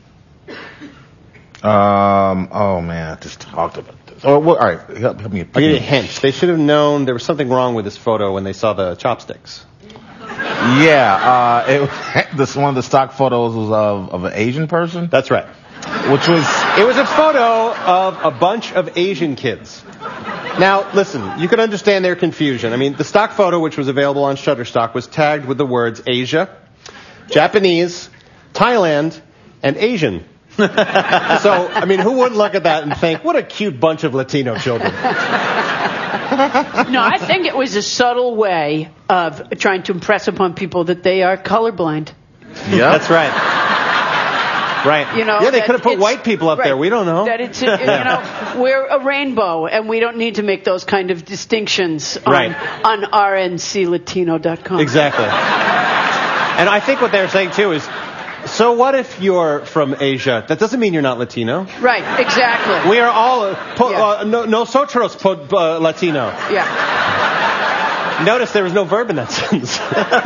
Um. Oh, man, I just talked about this. Oh, well, all right, help, help me. I'll give you a hint. They should have known there was something wrong with this photo when they saw the chopsticks. Yeah, uh, it, this one of the stock photos was of, of an Asian person. That's right. Which was... It was a photo of a bunch of Asian kids. Now, listen, you can understand their confusion. I mean, the stock photo, which was available on Shutterstock, was tagged with the words Asia, Japanese, Thailand, and Asian. So, I mean, who wouldn't look at that and think, what a cute bunch of Latino children? No, I think it was a subtle way of trying to impress upon people that they are colorblind. Yeah, that's right. Right. You know, yeah, they could have put white people up right, there. We don't know. That it's, you know, we're a rainbow, and we don't need to make those kind of distinctions on, right. on R N C latino dot com. Exactly. And I think what they're saying, too, is, so what if you're from Asia? That doesn't mean you're not Latino. Right, exactly. We are all, uh, po- yeah. uh, no, nosotros po- uh, Latino. Yeah. Notice there was no verb in that sentence.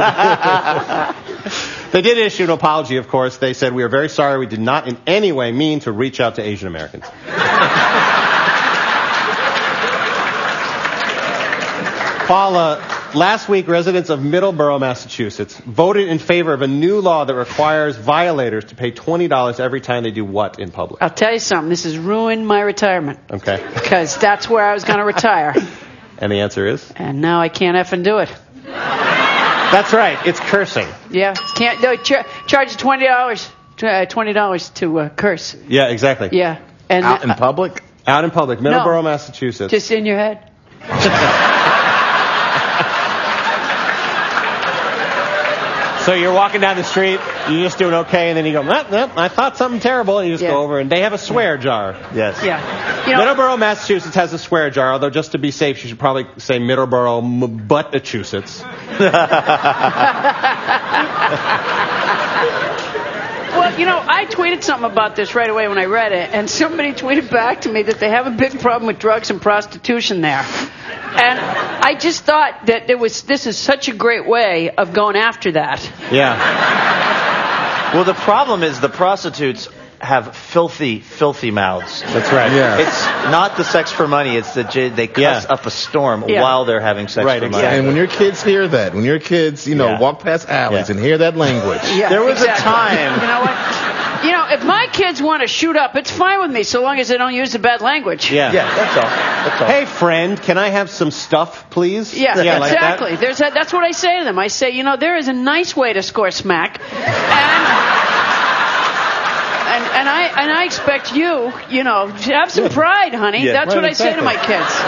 They did issue an apology, of course. They said, we are very sorry. We did not in any way mean to reach out to Asian Americans. Paula, last week, residents of Middleborough, Massachusetts, voted in favor of a new law that requires violators to pay twenty dollars every time they do what in public? I'll tell you something. This has ruined my retirement. Okay. Because that's where I was going to retire. And the answer is? And now I can't effing do it. That's right. It's cursing. Yeah. Can't no, ch- charge twenty dollars. Uh, twenty dollars to uh, curse. Yeah, exactly. Yeah. And out in uh, public? Out in public. Middleborough, no, Massachusetts. Just in your head. So you're walking down the street, you're just doing okay, and then you go, nope, nope, I thought something terrible, and you just yeah. go over, and they have a swear jar. Yes. Yeah. You know, Middleborough, Massachusetts has a swear jar, although just to be safe, you should probably say Middleborough, M- Butt-Massachusetts. Well, you know, I tweeted something about this right away when I read it, and somebody tweeted back to me that they have a big problem with drugs and prostitution there. And I just thought that it was this is such a great way of going after that. Yeah. Well, the problem is the prostitutes have filthy, filthy mouths. That's right. Yeah. It's not the sex for money. It's that they cuss Yeah. up a storm Yeah. while they're having sex Right, for money. exactly. And when your kids hear that, when your kids, you know, Yeah. walk past alleys Yeah. and hear that language. Yeah, There was exactly. a time. You know what? You know, if my kids want to shoot up, it's fine with me so long as they don't use the bad language. Yeah. Yeah, that's all. That's all. Hey, friend, can I have some stuff, please? Yeah, like that. exactly. There's a, that's what I say to them. I say, you know, there is a nice way to score smack, and and, and I and I expect you, you know, to have some pride, honey. Yeah, that's right, what I say to my exactly. kids.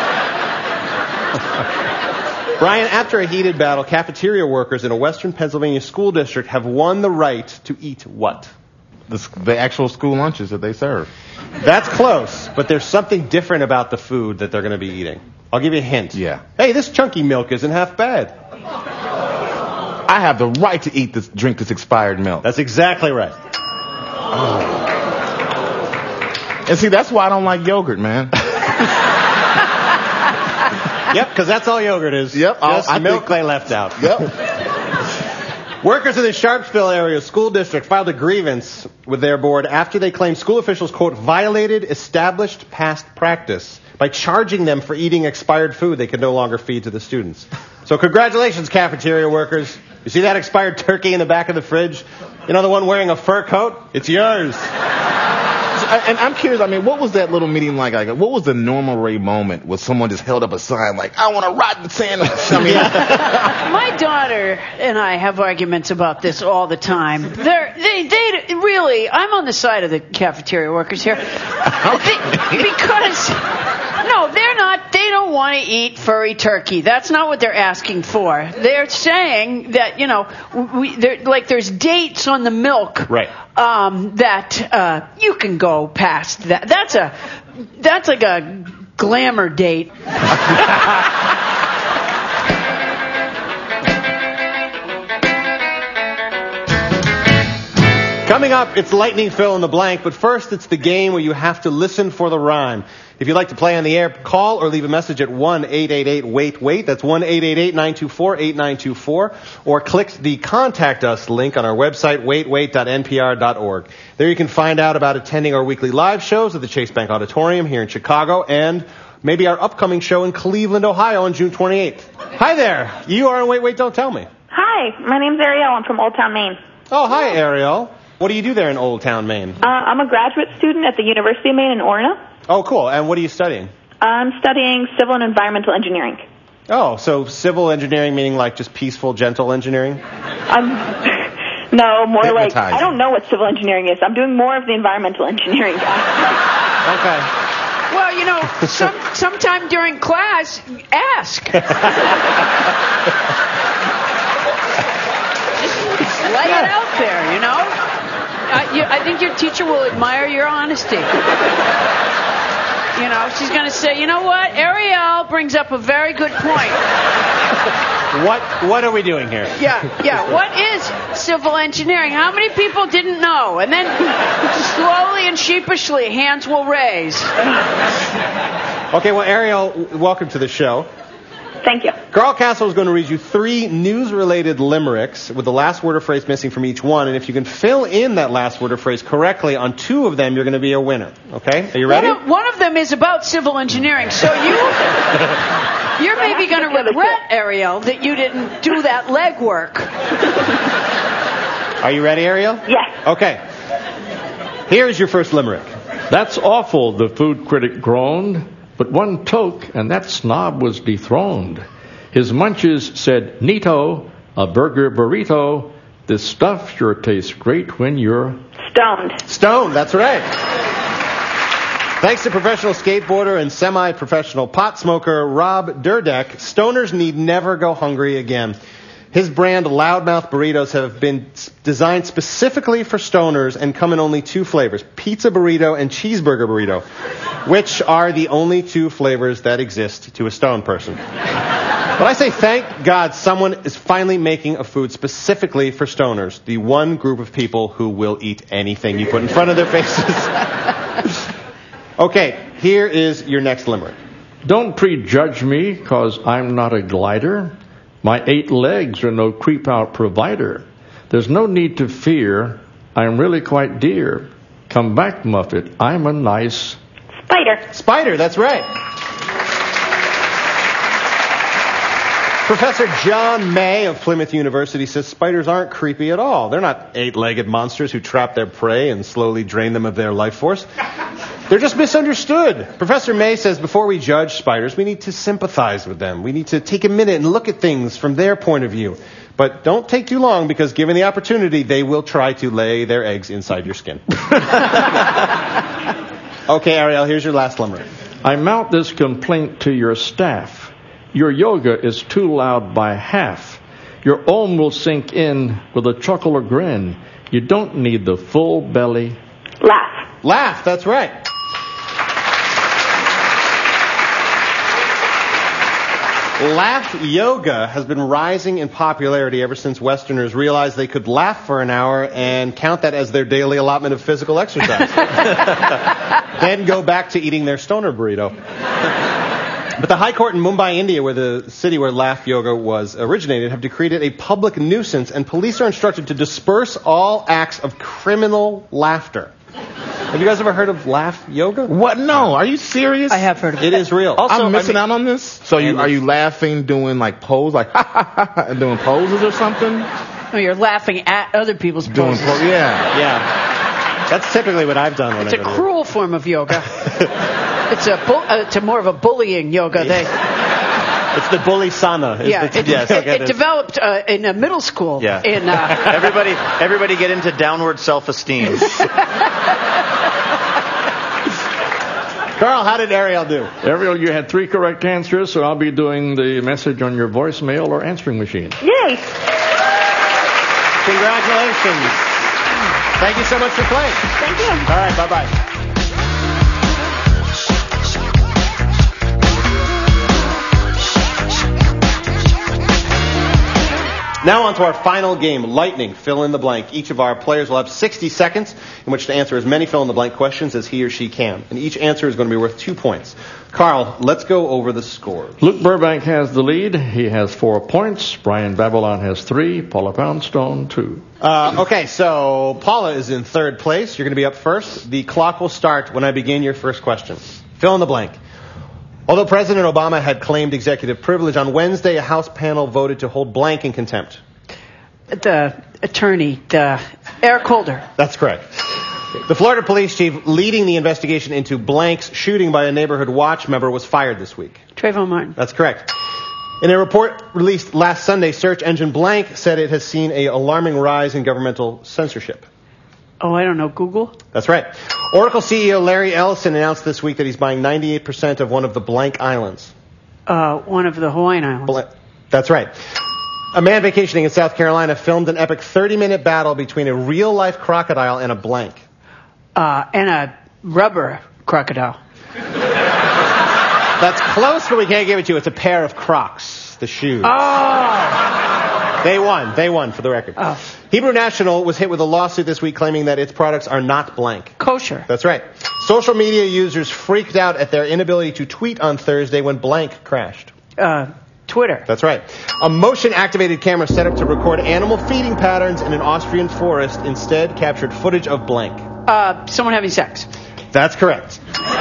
Brian, after a heated battle, cafeteria workers in a western Pennsylvania school district have won the right to eat what? The, the actual school lunches that they serve. That's close, but there's something different about the food that they're going to be eating. I'll give you a hint. Yeah. Hey, this chunky milk isn't half bad. I have the right to eat this, drink this expired milk. That's exactly right. Oh. And see, that's why I don't like yogurt, man. Yep, because that's all yogurt is. Yep. Just I milk think- they left out. Yep. Workers in the Sharpsville area school district filed a grievance with their board after they claimed school officials, quote, violated established past practice by charging them for eating expired food they could no longer feed to the students. So congratulations, cafeteria workers. You see that expired turkey in the back of the fridge? You know the one wearing a fur coat? It's yours. And I'm curious, I mean, what was that little meeting like? Like, what was the normal Ray moment where someone just held up a sign like, I want a rotten sandwich? I mean, my daughter and I have arguments about this all the time. They're, they, they really, I'm on the side of the cafeteria workers here. They, because, no, they're not, they don't want to eat furry turkey. That's not what they're asking for. They're saying that, you know, we, like there's dates on the milk. Right. Um, that uh, you can go past that. That's a that's like a glamour date. Coming up, it's Lightning Fill in the Blank, but first it's the game where you have to listen for the rhyme. If you'd like to play on the air, call or leave a message at one eight eight eight wait wait. That's one eight eight eight nine two four eight nine two four. Or click the Contact Us link on our website, wait wait dot n p r dot org. There you can find out about attending our weekly live shows at the Chase Bank Auditorium here in Chicago and maybe our upcoming show in Cleveland, Ohio on June twenty-eighth. Hi there. You are on Wait, Wait, Don't Tell Me. Hi, my name's Ariel. I'm from Old Town, Maine. Oh, hi, Ariel. What do you do there in Old Town, Maine? Uh, I'm a graduate student at the University of Maine in Orna. Oh, cool. And what are you studying? I'm studying civil and environmental engineering. Oh, so civil engineering meaning like just peaceful, gentle engineering? I'm, no, more like, I don't know what civil engineering is. I'm doing more of the environmental engineering. Okay. Well, you know, some sometime during class, ask. Just lay it out there, you know? I, you, I think your teacher will admire your honesty. You know, she's going to say, you know what? Ariel brings up a very good point. What What are we doing here? Yeah, yeah. What is civil engineering? How many people didn't know? And then slowly and sheepishly, hands will raise. Okay, well, Ariel, welcome to the show. Thank you. Carl Castle is going to read you three news-related limericks with the last word or phrase missing from each one. And if you can fill in that last word or phrase correctly on two of them, you're going to be a winner. Okay? Are you ready? One of, one of them is about civil engineering. So you, you're maybe going to regret, Ariel, that you didn't do that legwork. Are you ready, Ariel? Yes. Okay. Here's your first limerick. That's awful, the food critic groaned. But one took, and that snob was dethroned. His munches said, Neato, a burger burrito. This stuff sure tastes great when you're... Stoned. Stoned, that's right. Thanks to professional skateboarder and semi-professional pot smoker Rob Dyrdek, stoners need never go hungry again. His brand Loudmouth burritos have been designed specifically for stoners and come in only two flavors, pizza burrito and cheeseburger burrito, which are the only two flavors that exist to a stone person. But I say thank God someone is finally making a food specifically for stoners, the one group of people who will eat anything you put in front of their faces. Okay, here is your next limerick. Don't prejudge me, 'cause I'm not a glider. My eight legs are no creep-out provider. There's no need to fear. I'm really quite dear. Come back, Muffet. I'm a nice... Spider. Spider, that's right. Professor John May of Plymouth University says spiders aren't creepy at all. They're not eight-legged monsters who trap their prey and slowly drain them of their life force. They're just misunderstood. Professor May says before we judge spiders, we need to sympathize with them. We need to take a minute and look at things from their point of view. But don't take too long, because given the opportunity, they will try to lay their eggs inside your skin. Okay, Ariel, here's your last limerick. I mount this complaint to your staff. Your yoga is too loud by half. Your om will sink in with a chuckle or grin. You don't need the full belly. Laugh. Laugh, that's right. Laugh yoga has been rising in popularity ever since Westerners realized they could laugh for an hour and count that as their daily allotment of physical exercise. Then go back to eating their stoner burrito. But the High Court in Mumbai, India, where the city where laugh yoga was originated, have decreed it a public nuisance, and police are instructed to disperse all acts of criminal laughter. Have you guys ever heard of laugh yoga? What? No. Are you serious? I have heard of it. It is real. Also, I'm missing I mean, out on this. So you are you laughing, doing like pose, like ha ha ha, ha and doing poses or something? No, you're laughing at other people's Doing poses. po- yeah. Yeah. That's typically what I've done. It's a cruel form of yoga. it's a bu- uh, it's a more of a bullying yoga. They, it's the bully sana. yeah, the, it, yes, it, it it developed uh, in a middle school. Yeah. In uh, everybody, everybody get into downward self-esteem. Carl, how did Ariel do? Ariel, you had three correct answers, so I'll be doing the message on your voicemail or answering machine. Yay! Congratulations. Thank you so much for playing. Thank you. All right, bye-bye. Now on to our final game, Lightning, fill in the blank. Each of our players will have sixty seconds in which to answer as many fill in the blank questions as he or she can. And each answer is going to be worth two points. Carl, let's go over the scores. Luke Burbank has the lead. He has four points. Brian Babylon has three. Paula Poundstone, two. Uh, okay, so Paula is in third place. You're going to be up first. The clock will start when I begin your first question. Fill in the blank. Although President Obama had claimed executive privilege, on Wednesday a House panel voted to hold blank in contempt. the attorney, the Eric Holder. That's correct. The Florida police chief leading the investigation into Blank's shooting by a neighborhood watch member was fired this week. Trayvon Martin. That's correct. In a report released last Sunday, search engine Blank said it has seen an alarming rise in governmental censorship. Oh, I don't know, Google? That's right. Oracle C E O Larry Ellison announced this week that he's buying ninety-eight percent of one of the Blank Islands. Uh, one of the Hawaiian Islands. Blank. That's right. A man vacationing in South Carolina filmed an epic thirty-minute battle between a real-life crocodile and a blank. Uh, and a rubber crocodile. That's close, but we can't give it to you. It's a pair of Crocs, the shoes. Oh! They won. They won, for the record. Oh. Hebrew National was hit with a lawsuit this week claiming that its products are not blank. Kosher. That's right. Social media users freaked out at their inability to tweet on Thursday when blank crashed. Uh, Twitter. That's right. A motion-activated camera set up to record animal feeding patterns in an Austrian forest instead captured footage of blank. Uh, someone having sex. That's correct.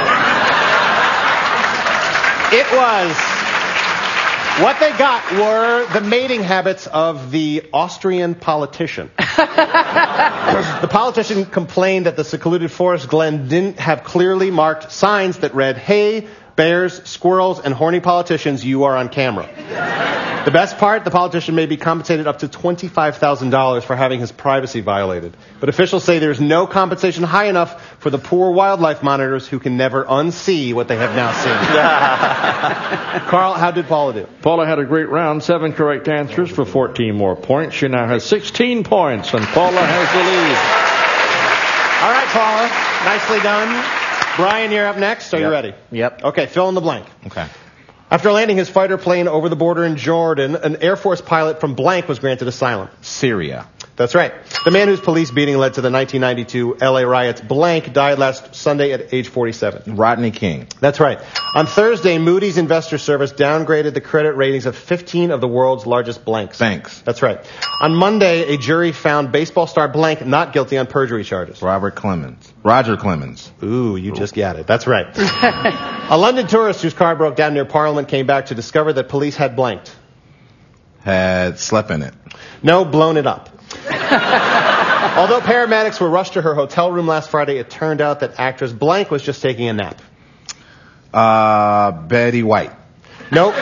It was... What they got were the mating habits of the Austrian politician. The politician complained that the secluded forest glen didn't have clearly marked signs that read, "Hey, bears, squirrels, and horny politicians, you are on camera." The best part, the politician may be compensated up to twenty-five thousand dollars for having his privacy violated. But officials say there's no compensation high enough for the poor wildlife monitors who can never unsee what they have now seen. Carl, how did Paula do? Paula had a great round, seven correct answers for fourteen more points. She now has sixteen points, and Paula has the lead. All right, Paula, nicely done. Brian, you're up next. Are Yep. you ready? Yep. Okay, fill in the blank. Okay. After landing his fighter plane over the border in Jordan, an Air Force pilot from blank was granted asylum. Syria. That's right. The man whose police beating led to the nineteen ninety-two L A riots, blank, died last Sunday at age forty-seven. Rodney King. That's right. On Thursday, Moody's Investor Service downgraded the credit ratings of fifteen of the world's largest blanks. Banks. That's right. On Monday, a jury found baseball star blank not guilty on perjury charges. Robert Clemens. Roger Clemens. Ooh, you just got it. That's right. A London tourist whose car broke down near Parliament came back to discover that police had blanked. Had slept in it. No, blown it up. Although paramedics were rushed to her hotel room last Friday, it turned out that actress blank was just taking a nap. Uh, Betty White. Nope.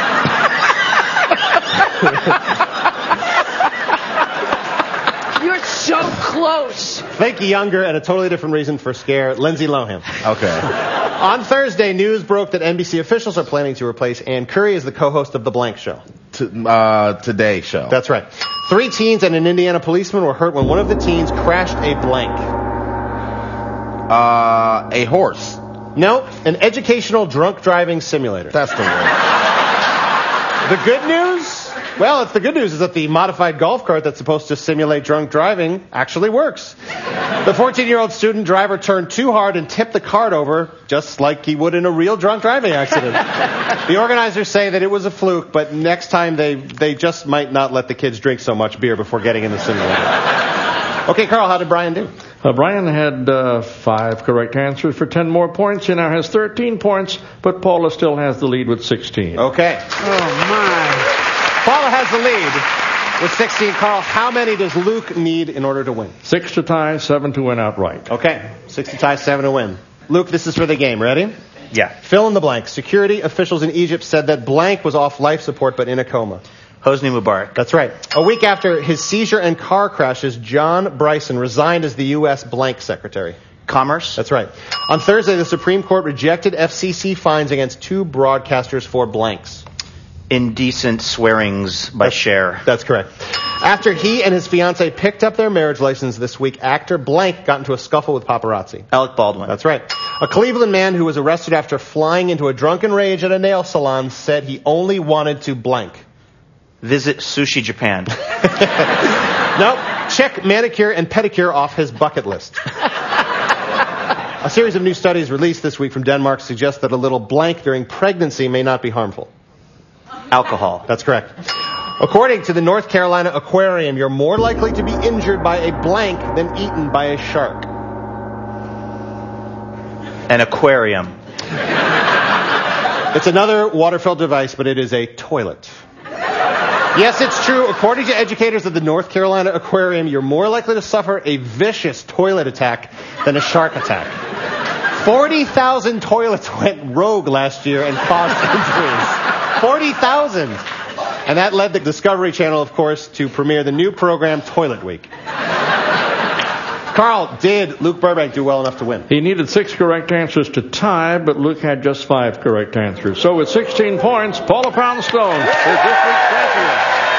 You're so close. Think younger and a totally different reason for scare. Lindsay Lohan. Okay. On Thursday, news broke that N B C officials are planning to replace Ann Curry as the co-host of The Blank Show. T- uh, Today Show. That's right. Three teens and an Indiana policeman were hurt when one of the teens crashed a blank. Uh, a horse. Nope. An educational drunk driving simulator. That's the word. The good news? Well, it's the good news is that the modified golf cart that's supposed to simulate drunk driving actually works. The fourteen-year-old student driver turned too hard and tipped the cart over, just like he would in a real drunk driving accident. The organizers say that it was a fluke, but next time they, they just might not let the kids drink so much beer before getting in the simulator. Okay, Carl, how did Brian do? Uh, Brian had uh, five correct answers for ten more points. He now has thirteen points, but Paula still has the lead with sixteen. Okay. Oh, my. Paula has the lead with sixteen. Carl, how many does Luke need in order to win? Six to tie, seven to win outright. Okay. Six to tie, seven to win. Luke, this is for the game. Ready? Yeah. Fill in the blank. Security officials in Egypt said that blank was off life support but in a coma. Hosni Mubarak. That's right. A week after his seizure and car crashes, John Bryson resigned as the U S blank secretary. Commerce. That's right. On Thursday, the Supreme Court rejected F C C fines against two broadcasters for blanks. Indecent swearings by Cher. That's correct. After he and his fiancée picked up their marriage license this week, actor blank got into a scuffle with paparazzi. Alec Baldwin. That's right. A Cleveland man who was arrested after flying into a drunken rage at a nail salon said he only wanted to blank. Visit Sushi Japan. Nope. Check manicure and pedicure off his bucket list. A series of new studies released this week from Denmark suggest that a little blank during pregnancy may not be harmful. Alcohol. That's correct. According to the North Carolina Aquarium, you're more likely to be injured by a blank than eaten by a shark. An aquarium. It's another water-filled device, but it is a toilet. Yes, it's true. According to educators of the North Carolina Aquarium, you're more likely to suffer a vicious toilet attack than a shark attack. forty thousand toilets went rogue last year and caused injuries. forty thousand. And that led the Discovery Channel, of course, to premiere the new program, Toilet Week. Carl, did Luke Burbank do well enough to win? He needed six correct answers to tie, but Luke had just five correct answers. So with sixteen points, Paula Poundstone is this week's champion.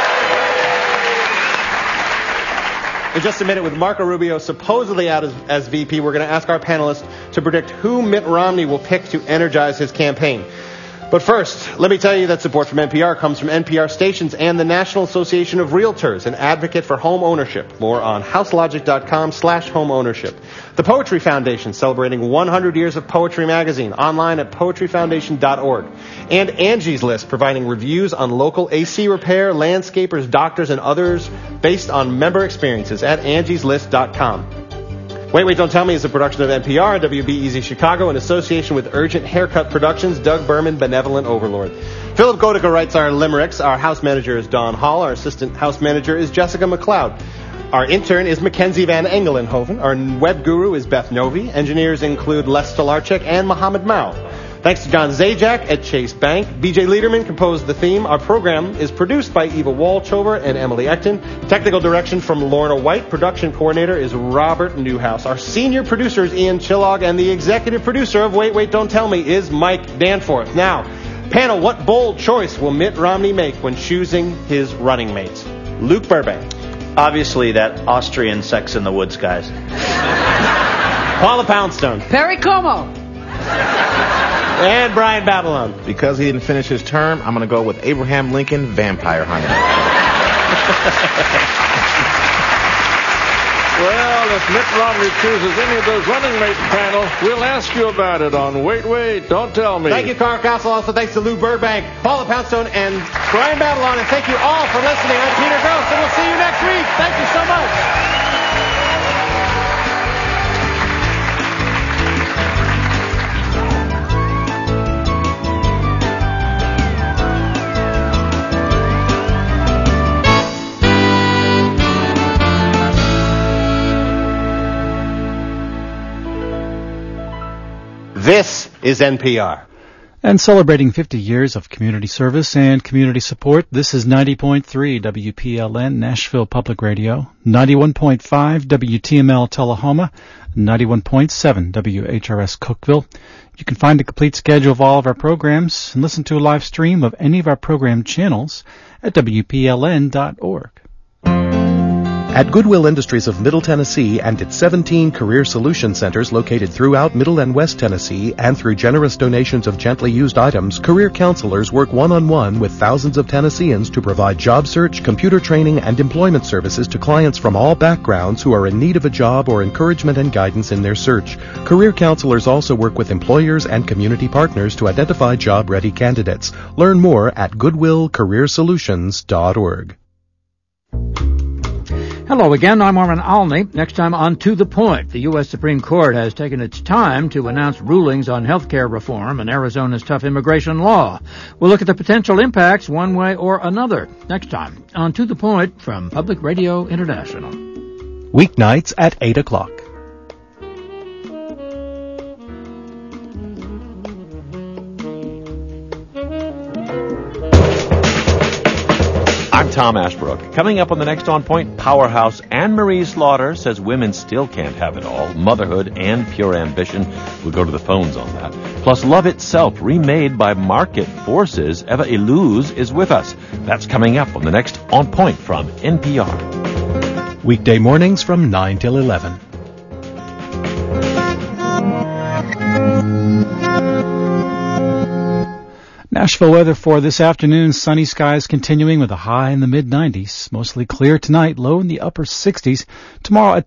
In just a minute, with Marco Rubio supposedly out as, as V P, we're going to ask our panelists to predict who Mitt Romney will pick to energize his campaign. But first, let me tell you that support from N P R comes from N P R stations and the National Association of Realtors, an advocate for home ownership. More on houselogic.com slash home ownership. The Poetry Foundation, celebrating one hundred years of Poetry Magazine, online at poetry foundation dot org. And Angie's List, providing reviews on local A C repair, landscapers, doctors, and others based on member experiences at angies list dot com. Wait, Wait, Don't Tell Me is a production of N P R and W B E Z Chicago in association with Urgent Haircut Productions, Doug Berman, Benevolent Overlord. Philip Godica writes our limericks. Our house manager is Dawn Hall. Our assistant house manager is Jessica McLeod. Our intern is Mackenzie Van Engelenhoven. Our web guru is Beth Novi. Engineers include Les Stolarczyk and Mohammed Mao. Thanks to John Zajac at Chase Bank. B J Liederman composed the theme. Our program is produced by Eva Walchover and Emily Ecton. Technical direction from Lorna White. Production coordinator is Robert Newhouse. Our senior producer is Ian Chillog, and the executive producer of Wait, Wait, Don't Tell Me is Mike Danforth. Now, panel, what bold choice will Mitt Romney make when choosing his running mates? Luke Burbank. Obviously, that Austrian Sex in the Woods guys. Paula Poundstone. Perry Como. And Brian Babylon. Because he didn't finish his term, I'm going to go with Abraham Lincoln, Vampire Hunter. Well, if Mitt Romney chooses any of those running mate panel, we'll ask you about it on Wait, Wait, Don't Tell Me. Thank you, Carl Castle. Also, thanks to Lou Burbank, Paula Poundstone, and Brian Babylon. And thank you all for listening. I'm Peter Gross, and we'll see you next week. Thank you so much. This is N P R. And celebrating fifty years of community service and community support, this is ninety point three W P L N Nashville Public Radio, ninety-one point five W T M L Tullahoma, ninety-one point seven W H R S Cookeville. You can find a complete schedule of all of our programs and listen to a live stream of any of our program channels at W P L N dot org. At Goodwill Industries of Middle Tennessee and its seventeen Career Solution Centers located throughout Middle and West Tennessee, and through generous donations of gently used items, career counselors work one-on-one with thousands of Tennesseans to provide job search, computer training, and employment services to clients from all backgrounds who are in need of a job or encouragement and guidance in their search. Career counselors also work with employers and community partners to identify job-ready candidates. Learn more at goodwill career solutions dot org. Hello again, I'm Armin Alney. Next time on To the Point, the U S Supreme Court has taken its time to announce rulings on health care reform and Arizona's tough immigration law. We'll look at the potential impacts one way or another. Next time on To the Point from Public Radio International. Weeknights at eight o'clock. I'm Tom Ashbrook. Coming up on the next On Point, Powerhouse Anne-Marie Slaughter says women still can't have it all. Motherhood and pure ambition. We'll go to the phones on that. Plus, Love Itself, remade by market forces. Eva Illouz is with us. That's coming up on the next On Point from N P R. Weekday mornings from nine till eleven. Nashville weather for this afternoon. Sunny skies continuing with a high in the mid nineties. Mostly clear tonight, low in the upper sixties. Tomorrow, a